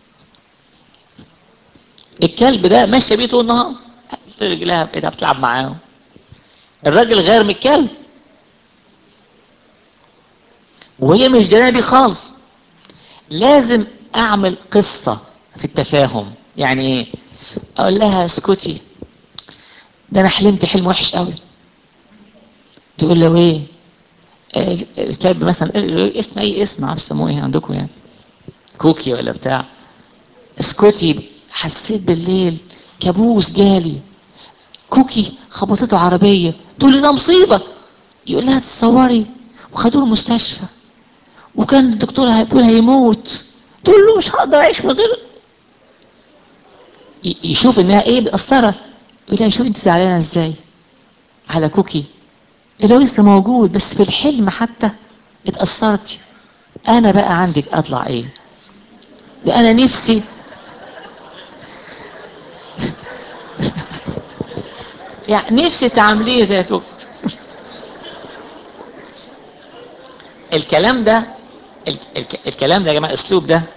الكلب ده ماشيه بيه طول النهار في رجلها بايدها بتلعب معاه، الراجل غير من الكلب وهي مش دريانه بيه خالص. لازم اعمل قصه في التفاهم. يعني ايه؟ اقول لها اسكتي، ده انا حلمت حلم وحش قوي. تقول له ايه؟ آه، الكلب مثلا اسم اي اسم عارف سموه ايه عندكم يعني، كوكي ولا بتاع. اسكتي، حسيت بالليل كابوس جالي، كوكي خبطته عربيه. تقول لي ده مصيبه. يقول لها تصوري وخدوه المستشفى وكان الدكتور هيقول هيموت. تقول له مش هقدر اعيش من غير. يشوف انها ايه مأثره، يقول لها شوف انت زعلانه ازاي على كوكي اللي هو لسه موجود، بس في الحلم حتى اتأثرتي. انا بقى عندك اطلع ايه؟ ده انا نفسي يعني نفسي تعمليه زي كوكي. الكلام ده ال ال الكلام ده يا جماعه الاسلوب ده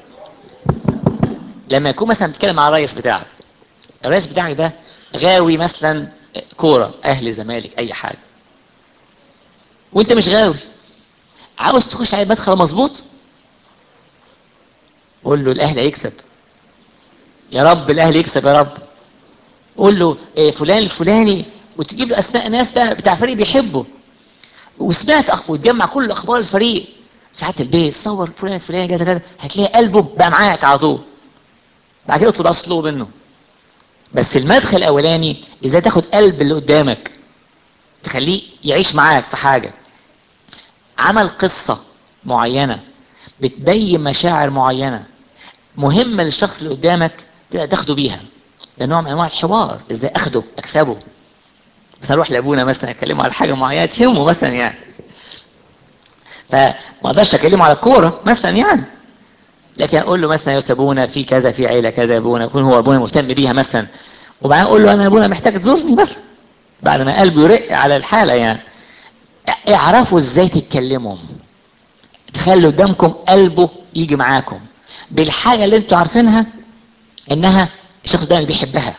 لما يكون مثلا بتتكلم مع الرئيس بتاعك، الرئيس بتاعك ده غاوي مثلا كوره، اهلي زمالك اي حاجه، وانت مش غاوي، عاوز تخش على مدخل مظبوط، قول له الاهلي هيكسب، يا رب الاهلي يكسب يا رب. قول له إيه فلان الفلاني، وتجيب له اسماء ناس بقى بتاع فريق بيحبه، وسمعت أخ... وتجمع كل اخبار الفريق، ساعات البيت صور فلان الفلاني كذا كذا، هتلاقي قلبه بقى معاك على طول. بعد كده تبقى اصله منه. بس المدخل الاولاني ازاي تاخد قلب اللي قدامك تخليه يعيش معاك في حاجه. عمل قصه معينه بتبين مشاعر معينه مهمه للشخص اللي قدامك، تقدر تاخده بيها. ده نوع من انواع الحوار، ازاي اخده اكسبه. بس اروح لابونا مثلا اكلمه على حاجه معينه تهمه مثلا يعني، فما اقدرش اكلمه على الكوره مثلا يعني، لكن اقول له مثلا يا استاذ ابونا في كذا، في عيله كذا يا ابونا، يكون هو ابونا مهتم بيها مثلا، وبعدين اقول له انا يا ابونا محتاج تزورني مثلا بعد ما قلبه يرق على الحاله يعني. اعرفوا ازاي تتكلموا، تخلوا قدامكم قلبه يجي معاكم بالحاجه اللي انتوا عارفينها انها الشخص ده بيحبها.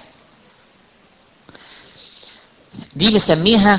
دي بنسميها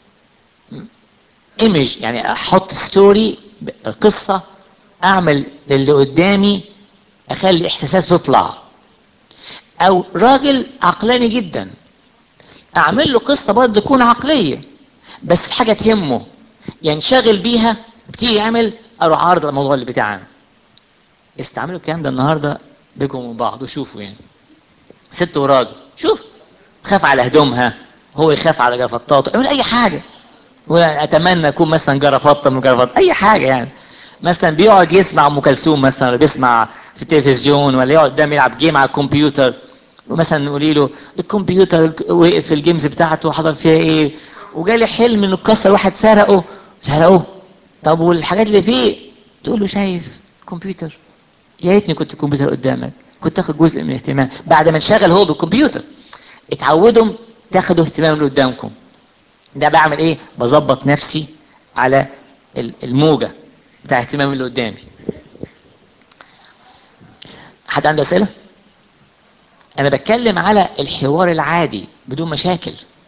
ايمج، يعني احط ستوري قصه، اعمل للي قدامي اخلي احساساته تطلع. او راجل عقلاني جدا اعمل له قصه برضه تكون عقليه بس في حاجه تهمه ينشغل بيها، بتيجي يعمل اروح عارض الموضوع اللي بتاعنا. استعملوا الكلام ده النهارده بينكم وبين بعض وشوفوا يعني. ست وراجل، شوف، تخاف على هدومها، هو يخاف على جرافطاته، اعمل اي حاجه. واتمنى اكون مثلا جرافطه من جرافطه اي حاجه يعني. مثلا بيقعد يسمع ام كلثوم مثلا، ولا بيسمع في التلفزيون، ولا يقعد قدام يلعب جيم على الكمبيوتر، ومثلا نقولي له الكمبيوتر وقف في الجيمز بتاعته وحصل فيها ايه، وجالي حلم انه اتكسر واحد سرقه سرقه. طب والحاجات اللي فيه؟ تقول له شايف كمبيوتر، يا ريتني كنت الكمبيوتر قدامك كنت تاخد جزء من الاهتمام بعد ما انشغل هو بالكمبيوتر. اتعودوا تاخدوا اهتمام اللي قدامكم. ده بعمل ايه؟ بظبط نفسي على الموجة بتاع اهتمام اللي قدامي. حد عنده اسئلة؟ انا بتكلم على الحوار العادي بدون مشاكل.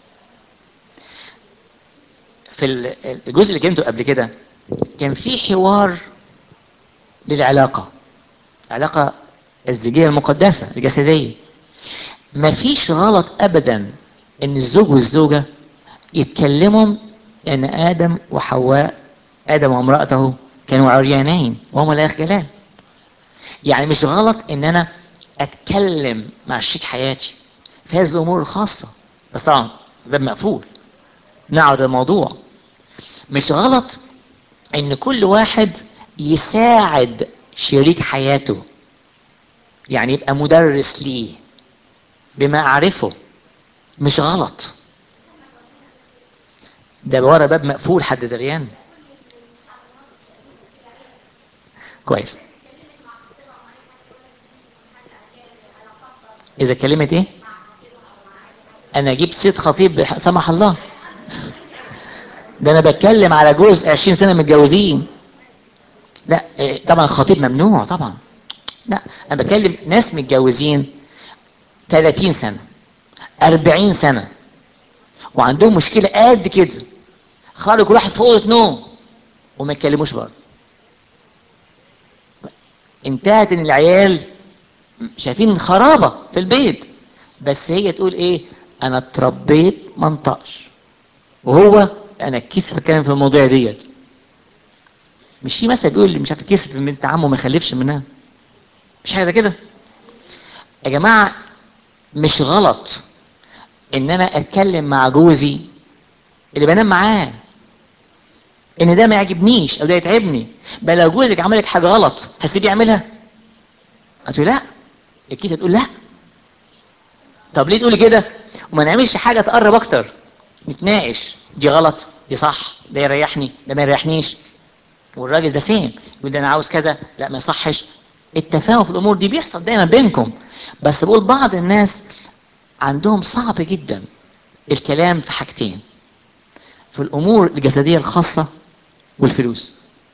في الجزء اللي كنته قبل كده كان في حوار للعلاقة، علاقة الزوجية المقدسة الجسدية. مفيش غلط ابدا ان الزوج والزوجة يتكلموا ان ادم وحواء، ادم وامرأته كانوا عريانين وهما لا يخجلان. يعني مش غلط ان انا اتكلم مع شريك حياتي في هذه الامور الخاصة، بس طبعا باب مقفول نعرض الموضوع. مش غلط ان كل واحد يساعد شريك حياته، يعني يبقى مدرس ليه بما اعرفه، مش غلط. ده ورا باب مقفول، حد دريان؟ كويس. اذا كلمة ايه؟ انا جبت سيد خطيب سمح الله؟ ده انا بتكلم على جزء عشرين سنة متجوزين. لا إيه، طبعا الخطيب ممنوع طبعا. لا انا بكلم ناس متجوزين ثلاثين سنة أربعين سنة وعندهم مشكلة قد كده، خرجوا كل واحد في اوضه نوم وما يتكلموش برضه. انتهت ان العيال شايفين خرابة في البيت، بس هي تقول ايه؟ انا اتربيت ما انطقش، وهو انا اتكسف اتكلم في المواضيع ديت. مش في مثل بيقول مش عارف كسف من بنت عمه ما يخلفش منها؟ مش حاجه زي كده يا جماعه؟ مش غلط ان انا اتكلم مع جوزي اللي بنام معاه ان ده ما يعجبنيش او ده يتعبني. بل لو جوزك عمل لك حاجه غلط هتسيبيه يعملها؟ هتقول لا. الكيسه تقول لا. طب ليه تقولي كده وما نعملش حاجه تقرب اكتر؟ نتناقش، دي غلط دي صح، ده يريحني ده ما يريحنيش. والراجل ده سيم يقول ده انا عاوز كذا، لا ما يصحش. التفاهم في الامور دي بيحصل دايما بينكم. بس بقول بعض الناس عندهم صعب جدا الكلام في حاجتين، في الامور الجسديه الخاصه والفلوس.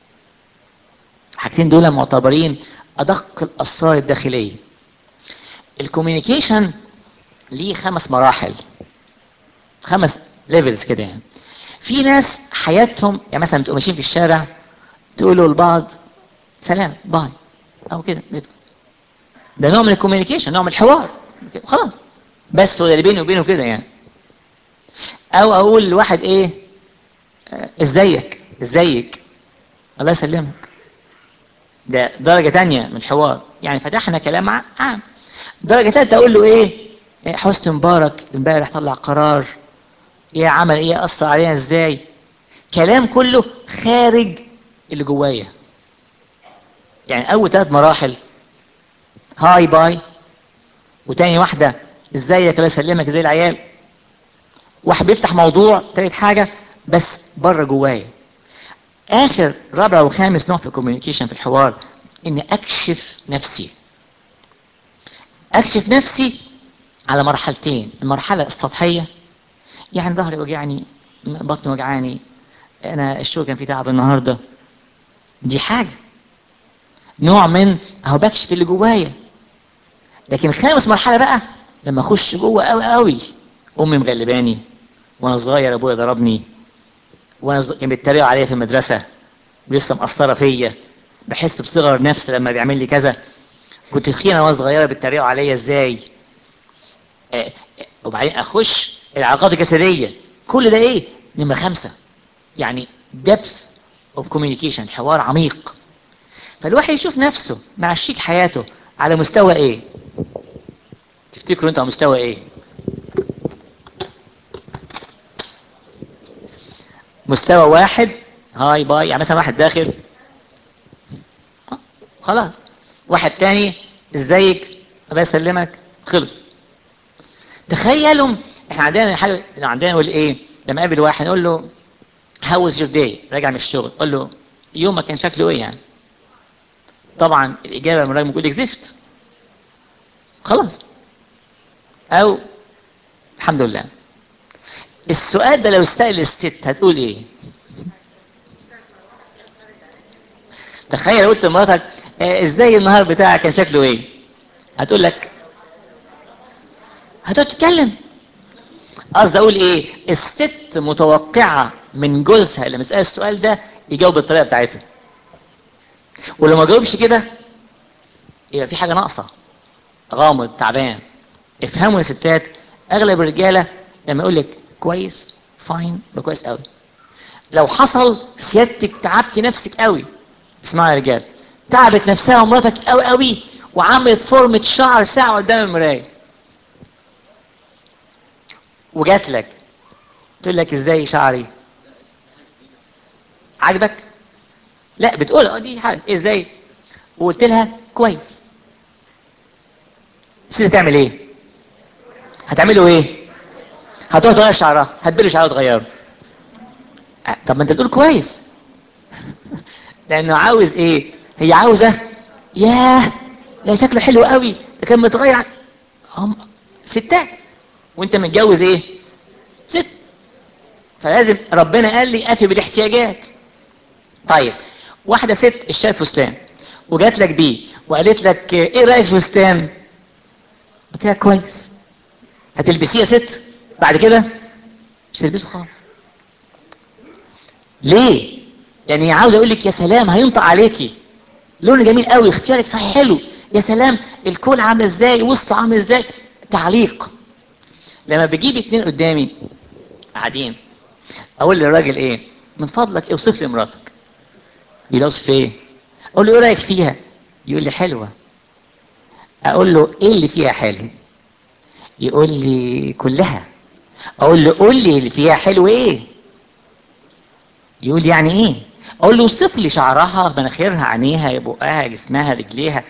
الحاجتين دول معتبرين ادق الاسرار الداخليه. الكوميونيكيشن ليه خمس مراحل، خمس ليفلز كده يعني. في ناس حياتهم يعني مثلا بتبقوا ماشيين في الشارع تقولوا لبعض سلام باي او كده، ده نوع من الكوميونيكيشن، نوع من الحوار، خلاص. بس هو اللي بيني وبينه كده يعني. او اقول لواحد ايه؟ آه، ازيك ازيك الله يسلمك. ده درجة تانية من الحوار، يعني فتحنا كلام عام. درجة تالتة اقول له ايه؟ إيه حسني مبارك امبارح طلع قرار، ايه عمل ايه اثر علينا ازاي؟ كلام كله خارج اللي جوايا. يعني اول ثلاث مراحل هاي باي، وتاني واحدة ازيك الله يسلمك زي العيال، واحد بيفتح موضوع تالت حاجة بس بره جوايا. اخر رابع وخامس نوع في الكوميونيكيشن في الحوار اني اكشف نفسي. اكشف نفسي على مرحلتين: المرحلة السطحية، يعني ظهري وجعني، بطني وجعاني، انا الشغل كان فيه تعب النهاردة، دي حاجة نوع من اهو بكشف اللي جوايا. لكن خامس مرحلة بقى لما اخش جوه قوي قوي: امي مغلباني، وانا صغير ابويا ضربني، وانا ز... كان بيتريقوا عليا في المدرسة ولسه مأثرة فيا، بحس بصغر نفس لما بيعمل لي كذا، كنت تخينة وانا صغيرة بيتريقوا عليا ازاي. آه، آه، وبعدين اخش العلاقات الجسدية. كل ده ايه؟ نمرة خمسة، يعني depth of communication، حوار عميق. فالواحد يشوف نفسه مع شريك حياته على مستوى ايه؟ تفتكروا انتوا على مستوى ايه؟ مستوى واحد هاي باي، يعني مثلا واحد داخل آه، خلاص، واحد تاني ازيك الله يسلمك، خلص. تخيلوا احنا عندنا حاجه عندنا نقول ايه لما اقابل واحد نقول له هاو واز يور داي، راجع من الشغل، قول له يومك كان شكله ايه يعني؟ طبعا الاجابه من الراجل بيقول لك زفت، خلاص، او الحمد لله. السؤال ده لو سأل الست هتقول ايه؟ تخيل لو قلت لمراتك آه، ازاي النهار بتاعك كان شكله ايه؟ هتقول لك، هتقعد تتكلم. قصدي اقول ايه؟ الست متوقعه من جوزها لما يسال السؤال ده يجاوب بالطريقه بتاعتها، ولو ما جاوبش كده يبقى في حاجه ناقصه، غامض تعبان. افهموا يا ستات، اغلب الرجاله لما يقول لك كويس فاين، يبقى كويس قوي. لو حصل سيادتك تعبتي نفسك قوي، اسمعوا يا رجال، تعبت نفسها ومراتك قوي قوي وعملت فورمة شعر ساعة قدام المراية وجات لك تقول لك ازاي شعري عاجبك؟ لا، بتقول اه دي حاجة ازاي، وقلت لها كويس. الست تعمل ايه؟ هتعملوا ايه؟ هتروح تغير شعرها، هتبري شعرها وتغيره. أه، طب ما انت بتقول كويس. لانه عاوز ايه؟ هي عاوزه، ياه ده شكله حلو قوي، ده كان متغير عن... هم ستات، وانت متجوز ايه؟ ست. فلازم ربنا قال لي افي بالاحتياجات. طيب، واحده ست اشترت فستان وجات لك بيه وقالت لك ايه رايك في الفستان؟ قلت لها كويس. هتلبسيه يا ست بعد كده؟ مش هتلبسه خالص. ليه؟ يعني عاوز اقول لك يا سلام هينطق عليكي، لون جميل قوي، اختيارك صحيح حلو، يا سلام الكول عامل ازاي، وسطه عامل ازاي، تعليق. لما بجيب اتنين قدامي قاعدين اقول للراجل ايه؟ من فضلك اوصف لي مراتك. يقول لي اوصف ايه؟ اقول له ايه رايك فيها؟ يقول لي حلوه. اقول له ايه اللي فيها حلو؟ يقول لي كلها. اقول له قول لي اللي فيها حلو ايه؟ يقول لي يعني ايه؟ اقول له اوصف لي شعرها، مناخيرها، عينيها، بقها، جسمها، رجليها.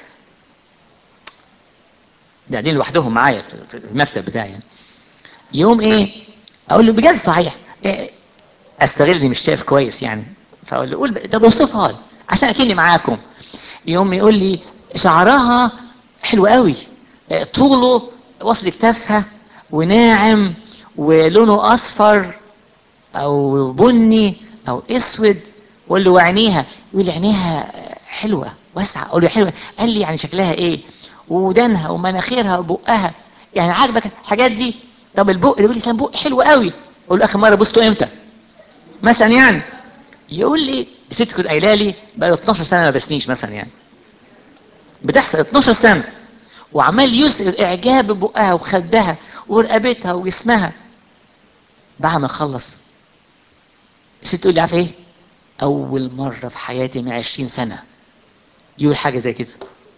ده قاعدين لوحدهم معايا في المكتب بتاعي يعني. يوم ايه؟ اقول له بجد صحيح إيه؟ استغل اني مش شايف كويس يعني، فاقول له قول طب اوصفها لي عشان اكني معاكم. يوم يقول لي شعرها حلو قوي، إيه، طوله وصل كتافها وناعم ولونه اصفر او بني او اسود. واقول له وعينيها؟ يقول لي عينيها حلوه واسعه. اقول له حلوه؟ قال لي يعني شكلها ايه؟ ودانها ومناخيرها وبقها، يعني عاجبك الحاجات دي؟ طب البق يقول لي سام بق حلو قوي. اقول له اخر مره بوسته امتى مثلا يعني؟ يقول لي الست كنت قايله لي بقى له اتناشر سنه ما بسنيش مثلا يعني، بتحصل اتناشر سنه، وعمال يسأل اعجاب ببقها وخدها ورقبتها وجسمها. بعد ما اخلص الست تقول لي عارف ايه؟ اول مره في حياتي من عشرين سنه يقول حاجه زي كده.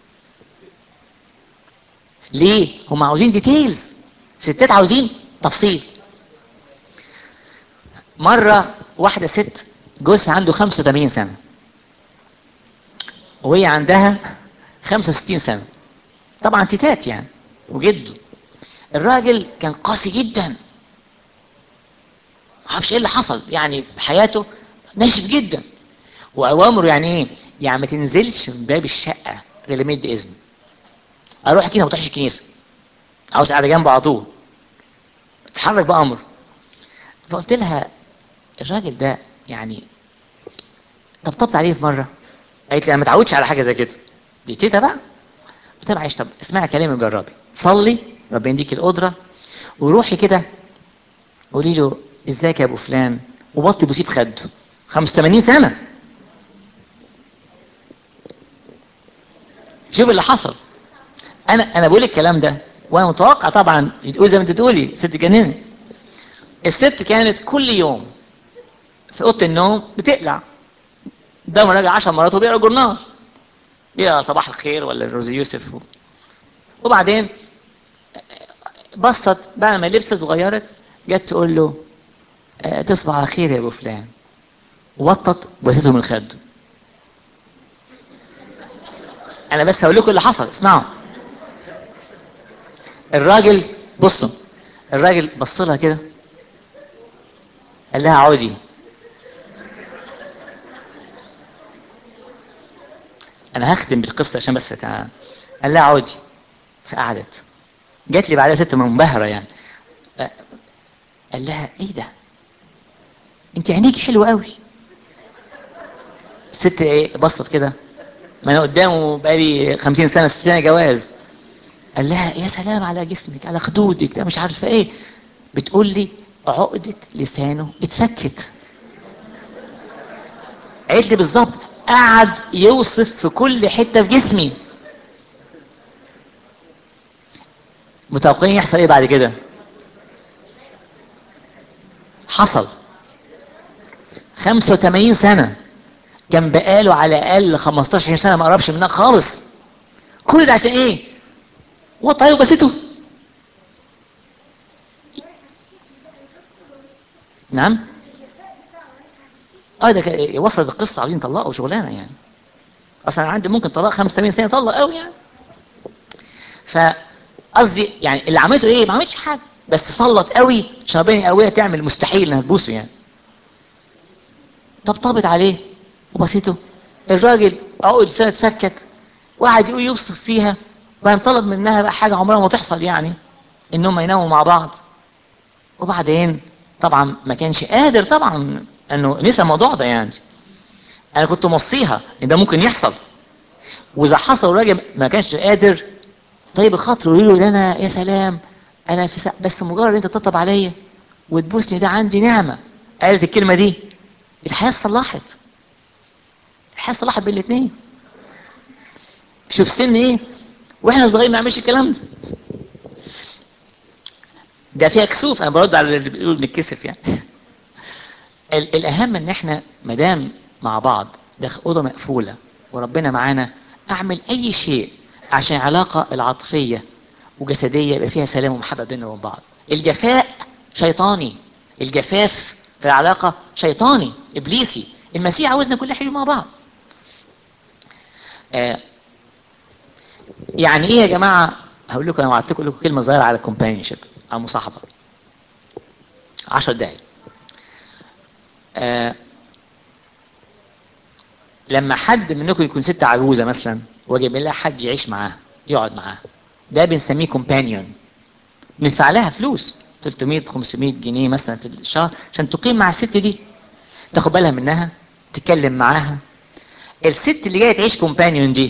ليه؟ هم عاوزين ديتيلز، ستات عاوزين تفصيل. مره واحده ست جوزها عنده خمسة وتمانين سنه وهي عندها خمسة وستين سنه، طبعا تيتات يعني وجده. الراجل كان قاسي جدا، معرفش ايه اللي حصل يعني في حياته، ناشف جدا. واوامره يعني ايه؟ يعني ما تنزلش من باب الشقه غير لما يدي اذن. اروح الكنيسه ما تروحش الكنيسه، عاوز قاعده جنبه على طول، اتحرك بامر. فقلت لها الراجل ده يعني طبطبت عليه في مره؟ قالت لي انا ما اتعودش على حاجه زي كده. دي تيتا بقى. قلت لها معلش طب اسمعي كلامي وجربي، صلي ربنا يديك القدره وروحي كده قولي له ازيك يا ابو فلان وبطي بوسيه في خده. خمسة وتمانين سنه، شوف اللي حصل. انا انا بقول الكلام ده وانا متوقع طبعا تقول زي ما انت تقولي ست جننت. الست كانت كل يوم في اوضه النوم بتقلع، ده راجع عشر مرات وبيقرا جورنال، يا صباح الخير ولا الروزي يوسف. وبعدين بصت بعد ما لبست وغيرت، جت تقول له آه تصبح على خير يا ابو فلان، وبطت وبسته من خده. انا بس هقول لكم اللي حصل، اسمعوا. الراجل بصوا، الراجل بص لها كده قال لها عودي. انا هختم بالقصه عشان بس تع... قال لها عودي. فقعدت، جات لي بعدها ست منبهره يعني. قال لها ايه ده؟ انت عينيك حلوه قوي. الست ايه بصت كده، ما انا قدامه بقالي خمسين سنه ستين سنه جواز. قال لها يا سلام على جسمك على خدودك ده مش عارفه ايه. بتقول لي عقده لسانه اتفكت. قالت لي بالظبط، قعد يوصف في كل حته في جسمي. متوقعين يحصل ايه بعد كده؟ حصل خمسة وثمانين سنة، كان بقاله على الاقل خمستاشر سنة ما قربش منك خالص. كل ده عشان ايه؟ وطى عليه وبسيته. نعم. اه ده كان- وصلت القصة عاوزين يطلقوا شغلانة يعني. اصلا عندي ممكن طلاق خمسة وثمانين سنة يطلق قوي يعني. فقصدي يعني اللي عملته ايه؟ ما عملتش حاجة، بس سلط قوي عشان ربنا قوية تعمل مستحيل انها تبوسه يعني. طبطبت عليه وبسيته. الراجل عقد سنة اتفكت، وقعد يقول يوصف فيها، وبعدين طلب منها بقى حاجة عمرها ما تحصل يعني، انهم يناموا مع بعض. وبعدين طبعا ما كانش قادر طبعا انه نسى الموضوع ده يعني. انا كنت موصيها ان ده ممكن يحصل، واذا حصل الراجل ما كانش قادر، طيب الخاطر يقول له ده انا يا سلام، انا في سا... بس مجرد انت تطبطب عليا وتبوسني ده عندي نعمة. قالت الكلمة دي، الحياة صلحت. الحياة صلحت بين الاثنين. شوف سن ايه واحنا صغيرين ما نعملش الكلام ده. ده فيها كسوف، انا برد على اللي بيقولوا بنتكسف يعني. ال- الاهم ان احنا مدام مع بعض داخل اوضه مقفوله وربنا معانا، اعمل اي شيء عشان العلاقه العاطفيه وجسديه يبقى فيها سلام ومحبه بيننا وبين بعض. الجفاء شيطاني. الجفاف في العلاقه شيطاني ابليسي. المسيح عاوزنا كل حلو مع بعض. آه يعني ايه يا جماعه؟ هقول لكم، انا وعدتكم اقول لكم كلمه صغيره على الكومبانيونشيب او مصاحبه. عشر دقايق. آه لما حد منكم يكون ست عجوزه مثلا واجيب لها حد يعيش معاها يقعد معاها، ده بنسميه كومبانيون. ندفع لها فلوس ثلاثمية خمسمية جنيه مثلا في الشهر عشان تقيم مع الست دي، تاخد بالها منها، تتكلم معاها. الست اللي جايه تعيش كومبانيون دي،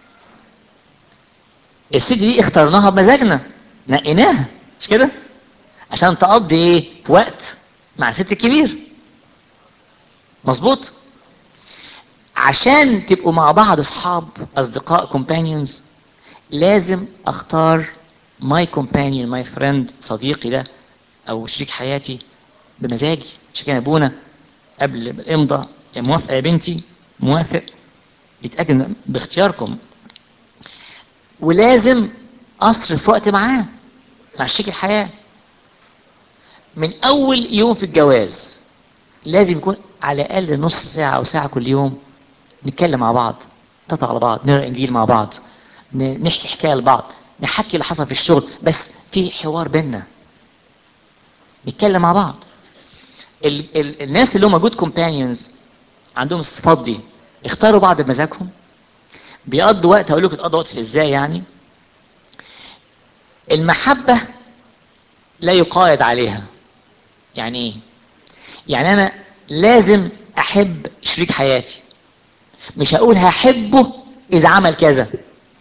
الست دي اخترناها بمزاجنا، نقيناها مش كده عشان تقضي ايه؟ وقت مع ست كبير. مظبوط. عشان تبقوا مع بعض اصحاب اصدقاء كومبانيونز، لازم اختار ماي كومبانيون ماي فريند، صديقي ده او شريك حياتي بمزاجي. مش كان ابونا قبل الامضاء يا موافقه يا بنتي؟ موافق. يتاكد باختياركم. ولازم اصرف وقت معاه، مع شريك الحياه. من اول يوم في الجواز لازم يكون على الاقل نص ساعه او ساعه كل يوم نتكلم مع بعض، نطلع على بعض، نقرا انجيل مع بعض، ن- نحكي حكايه لبعض، نحكي اللي حصل في الشغل، بس في حوار بينا، نتكلم مع بعض. ال ال الناس اللي هم جود كومبانيونز عندهم الصفات دي، اختاروا بعض بمزاجهم، بيقضوا وقت. هقول لكم تقضوا وقت في ازاي يعني. المحبه لا يقايد عليها. يعني ايه؟ يعني انا لازم احب شريك حياتي، مش هقول هحبه اذا عمل كذا.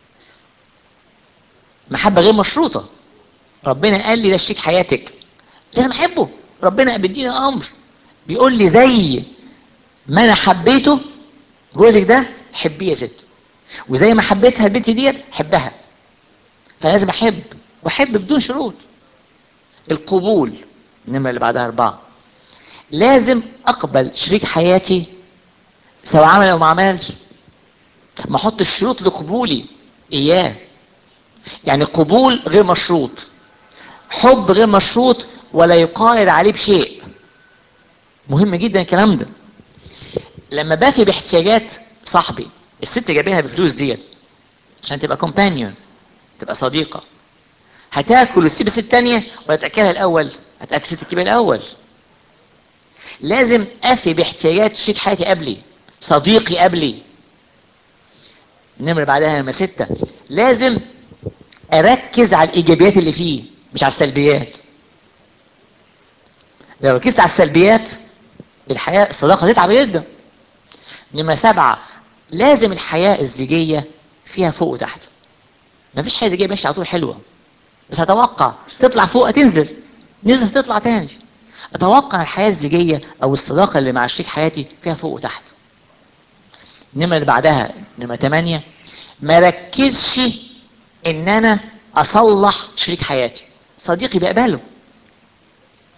محبه غير مشروطه. ربنا قال لي ده شريك حياتك، لازم احبه. ربنا بيدينا امر، بيقول لي زي ما انا حبيته جوزك ده حبيه يا ست، وزي ما حبيتها البنت ديت حبها. فلازم احب، واحب بدون شروط. القبول، النمرة اللي بعدها اربعة. لازم اقبل شريك حياتي سواء عمل او ما عملش. ما احطش شروط لقبولي اياه. يعني قبول غير مشروط، حب غير مشروط، ولا يقايد عليه بشيء. مهم جدا الكلام ده. لما بافي باحتياجات صاحبي، الست جايبينها بفلوس ديت عشان تبقى كومبانيون، تبقى صديقة، هتاكل وتسيب الست التانية ولا تاكلها الاول؟ هتاكل الست الكبيرة الاول. لازم افي باحتياجات شريك حياتي قبلي، صديقي قبلي. النمرة بعدها نمرة ستة، لازم اركز على الايجابيات اللي فيه مش على السلبيات. لو ركزت على السلبيات الحياة الصداقة تتعب جدا. نمرة سبعة، لازم الحياة الزيجية فيها فوق وتحت. مفيش حياة زيجية ماشية على طول حلوة، بس اتوقع تطلع فوق تنزل، نزل تطلع تاني. اتوقع الحياة الزيجية او الصداقة اللي مع شريك حياتي فيها فوق وتحت. النمرة اللي بعدها نمرة تمانية، ما ركزش ان انا اصلح شريك حياتي. صديقي بقبله،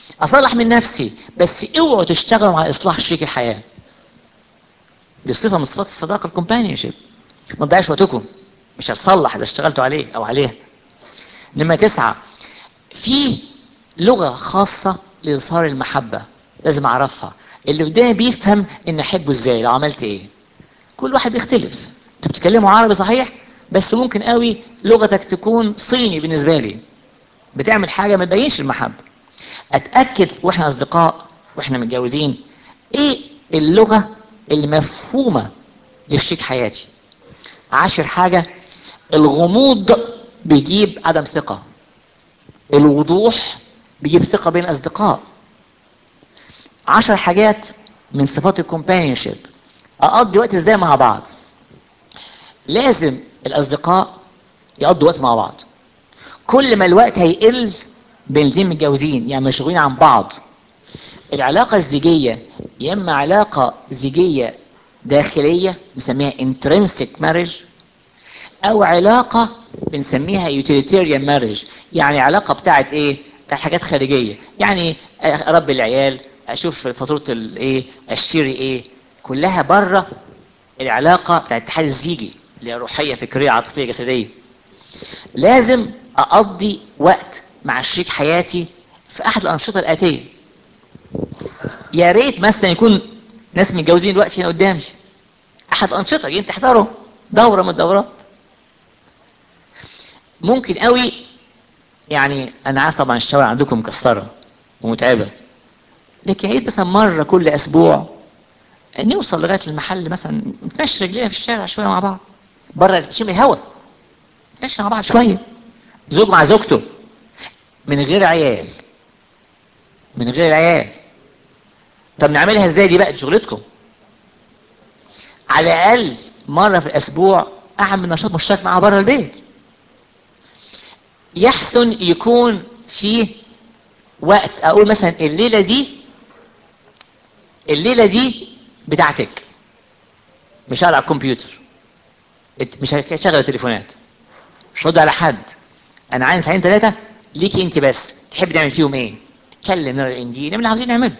اصلح من نفسي، بس اوعوا تشتغلوا على اصلاح شريك الحياه. دي صفه من صفات الصداقه، الكومبانيونشيب. ما تضيعش وقتكم، مش هتصلح اذا اشتغلتوا عليه او عليها. نمرة تسعة، في لغة خاصة لإظهار المحبة لازم أعرفها. اللي قدامي بيفهم إن أحبه إزاي لو عملت إيه. كل واحد بيختلف. أنتوا بتتكلموا عربي صحيح، بس ممكن قوي لغتك تكون صيني بالنسبة لي، بتعمل حاجة ما تبينش المحبة. أتأكد وإحنا أصدقاء وإحنا متجوزين إيه اللغة اللي مفهومة لشريك حياتي. عاشر حاجة، الغموض بيجيب عدم ثقة، الوضوح بيجيب ثقة بين الأصدقاء. عشر حاجات من صفات الكومبانيونشيب. أقضي وقت إزاي مع بعض. لازم الأصدقاء يقضوا وقت مع بعض. كل ما الوقت هيقل بين الاتنين متجوزين يعني مشغولين عن بعض. العلاقة الزيجية يا إما علاقة زيجية داخلية بنسميها intrinsic marriage، أو علاقة بنسميها utilitarian marriage، يعني علاقة بتاعت إيه؟ بتاعت حاجات خارجية، يعني أربي العيال، أشوف فاتورة الإيه، أشتري إيه، كلها بره العلاقة بتاعت الاتحاد الزيجي اللي هي روحية فكرية عاطفية جسدية. لازم أقضي وقت مع شريك حياتي في أحد الأنشطة الآتية. يا ريت مثلا يكون ناس متجوزين دلوقتي هنا قدامي، أحد أنشطة جايين تحضروا دورة من الدورات. ممكن قوي، يعني انا عارف طبعا الشوارع عندكم مكسره ومتعبه، لكن عيد مثلا مره كل اسبوع نوصل لغايه المحل مثلا، نتمشى رجلينا في الشارع شويه مع بعض، بره نشم الهوا، نتمشى مع بعض شويه، زوج مع زوجته، من غير عيال، من غير عيال. طب نعملها ازاي دي بقى؟ دي شغلتكم. على الاقل مره في الاسبوع اعمل نشاط مشترك معاها بره البيت. يحسن يكون فيه وقت اقول مثلا الليله دي، الليله دي بتاعتك، مش هقعد على الكمبيوتر، مش هشغل التليفونات، مش هرد على حد، انا عايز ساعتين ثلاثه ليكي انت بس، تحب تعمل فيهم ايه؟ نتكلم، نقرا الانجيل، نعمل اللي عاوزين نعمله.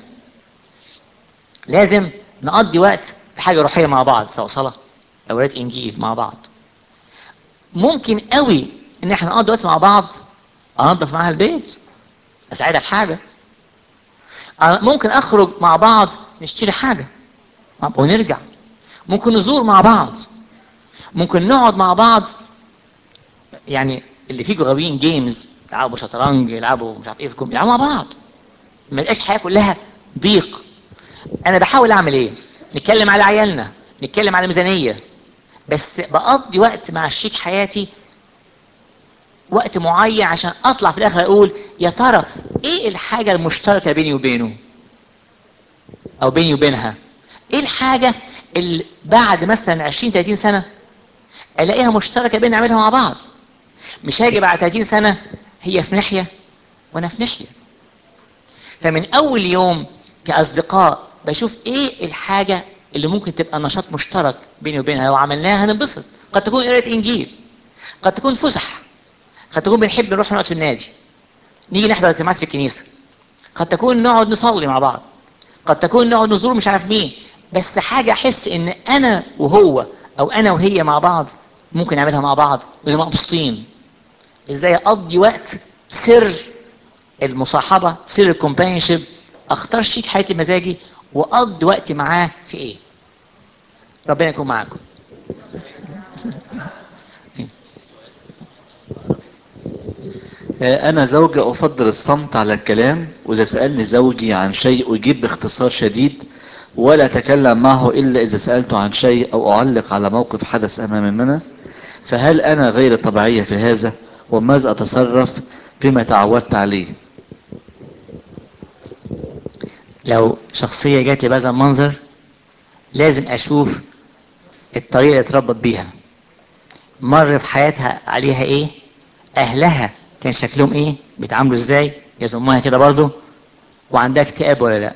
لازم نقضي وقت في حاجه روحيه مع بعض، سواء صلاه او قراءه انجيل مع بعض. ممكن قوي ان احنا نقضي وقت مع بعض، انضف معاها البيت، اساعدها في حاجه. ممكن اخرج مع بعض نشتري حاجه ونرجع. ممكن نزور مع بعض. ممكن نقعد مع بعض، يعني اللي فيكم غاويين جيمز، يلعبوا شطرنج، يلعبوا مش عارف ايه، فيكم يلعبوا مع بعض، ما يبقاش الحياه كلها ضيق. انا بحاول اعمل ايه؟ نتكلم على عيالنا، نتكلم على ميزانيه، بس بقضي وقت مع شريك حياتي، وقت معين عشان اطلع في الاخر اقول يا ترى ايه الحاجه المشتركه بيني وبينه او بيني وبينها. ايه الحاجه اللي بعد مثلا عشرين ثلاثين سنه الاقيها مشتركه بيننا نعملها مع بعض. مش هاجي بعد ثلاثين سنه هي في ناحيه وانا في ناحيه. فمن اول يوم كاصدقاء بشوف ايه الحاجه اللي ممكن تبقى نشاط مشترك بيني وبينها، لو عملناها هننبسط. قد تكون قراءه انجيل، قد تكون فسح، قد تكون بنحب نروح نقعد في النادي، نيجي نحضر اجتماعات في الكنيسه، قد تكون نقعد نصلي مع بعض، قد تكون نقعد نزور مش عارف مين. بس حاجه احس ان انا وهو او انا وهي مع بعض ممكن نعملها مع بعض ونبقى مبسوطين. ازاي اقضي وقت سر المصاحبه، سر الكومبانيونشيب، اختار شريك حياتي مزاجي واقضي وقتي معاه في ايه. ربنا يكون معاكم. أنا زوجة أفضل الصمت على الكلام، وإذا سألني زوجي عن شيء أجيب باختصار شديد، ولا أتكلم معه إلا إذا سألته عن شيء أو أعلق على موقف حدث أمامنا. فهل أنا غير طبيعية في هذا؟ وماذا أتصرف فيما تعودت عليه؟ لو شخصيه جات لي بهذا المنظر لازم اشوف الطريقه اللي اتربت بيها، مر في حياتها عليها ايه، اهلها كان شكلهم ايه، بيتعاملوا ازاي، يزموها كده برضو، وعندها اكتئاب ولا لا.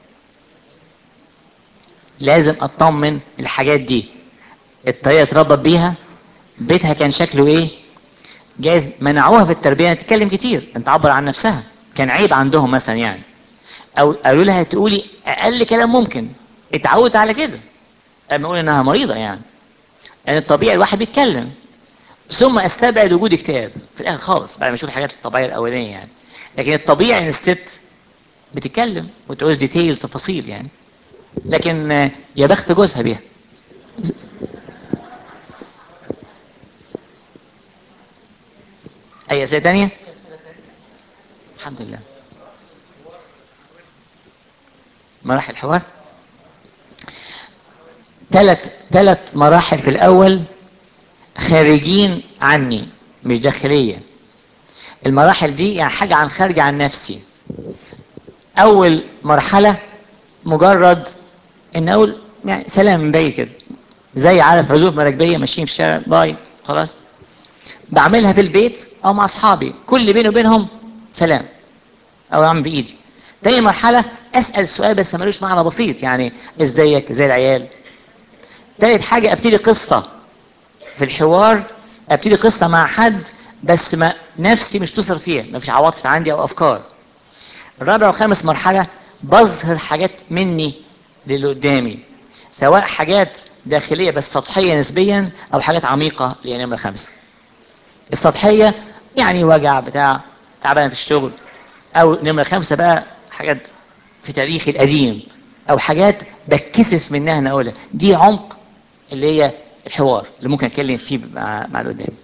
لازم اطمن الحاجات دي، الطريقه اتربت بيها، بيتها كان شكله ايه. جايز منعوها في التربيه تتكلم كتير، ان تعبر عن نفسها، كان عيب عندهم مثلا يعني، او قالوا لها تقولي اقل كلام ممكن، اتعودت على كده، اما اقول انها مريضة يعني. يعني الطبيعي الواحد بيتكلم، ثم استبعد وجود اكتئاب في الاخر خالص بعد ما اشوف الحاجات الطبيعية الاولانية يعني. لكن الطبيعي ان الست بتتكلم وتعوز ديتيل تفاصيل يعني. لكن آه، يا بخت جوزها بيها. اي اسئله تانية؟ الحمد لله. مراحل الحوار ثلاث ثلاث مراحل. في الاول خارجين عني مش داخلية. المراحل دي يعني حاجة عن خارج عن نفسي. اول مرحلة مجرد ان اقول يعني سلام من بعيد كده، زي عارف عزوف مراكبية ماشيين في الشارع باي خلاص. بعملها في البيت او مع اصحابي، كل بيني وبينهم سلام او اعمل بايدي. تاني مرحلة اسأل سؤال بس ملوش معنى، بسيط يعني ازيك زي العيال. تالت حاجة ابتدي قصة في الحوار، ابتدي قصة مع حد بس ما نفسي مش تصر فيها، ما فيش عواطف عندي او افكار. الرابع وخامس مرحلة بظهر حاجات مني للي قدامي، سواء حاجات داخلية بس سطحية نسبيا او حاجات عميقة. يعني نمرة خمسة السطحية يعني وجع بتاع تعبان في الشغل، او نمرة خمسة بقى حاجات في تاريخي القديم او حاجات بتكسف منها انا اقولها. دي عمق اللي هي الحوار اللي ممكن اتكلم فيه مع مع اللي قدامي.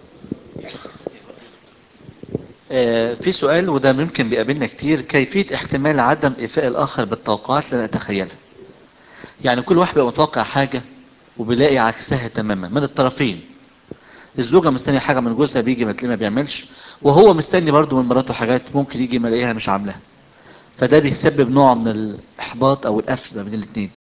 آه، في سؤال وده ممكن بيقابلنا كتير: كيفية احتمال عدم إيفاء الآخر بالتوقعات اللي نتخيلها؟ يعني كل واحد بيبقى متوقع حاجة وبيلاقي عكسها تماما من الطرفين. الزوجة مستنية حاجة من جوزها بيجي ما تلاقيه ما بيعملش، وهو مستني برضو من مراته حاجات ممكن يجي ما يلاقيها مش عاملاها. فده بيسبب نوع من الإحباط أو القفل ما بين الاتنين.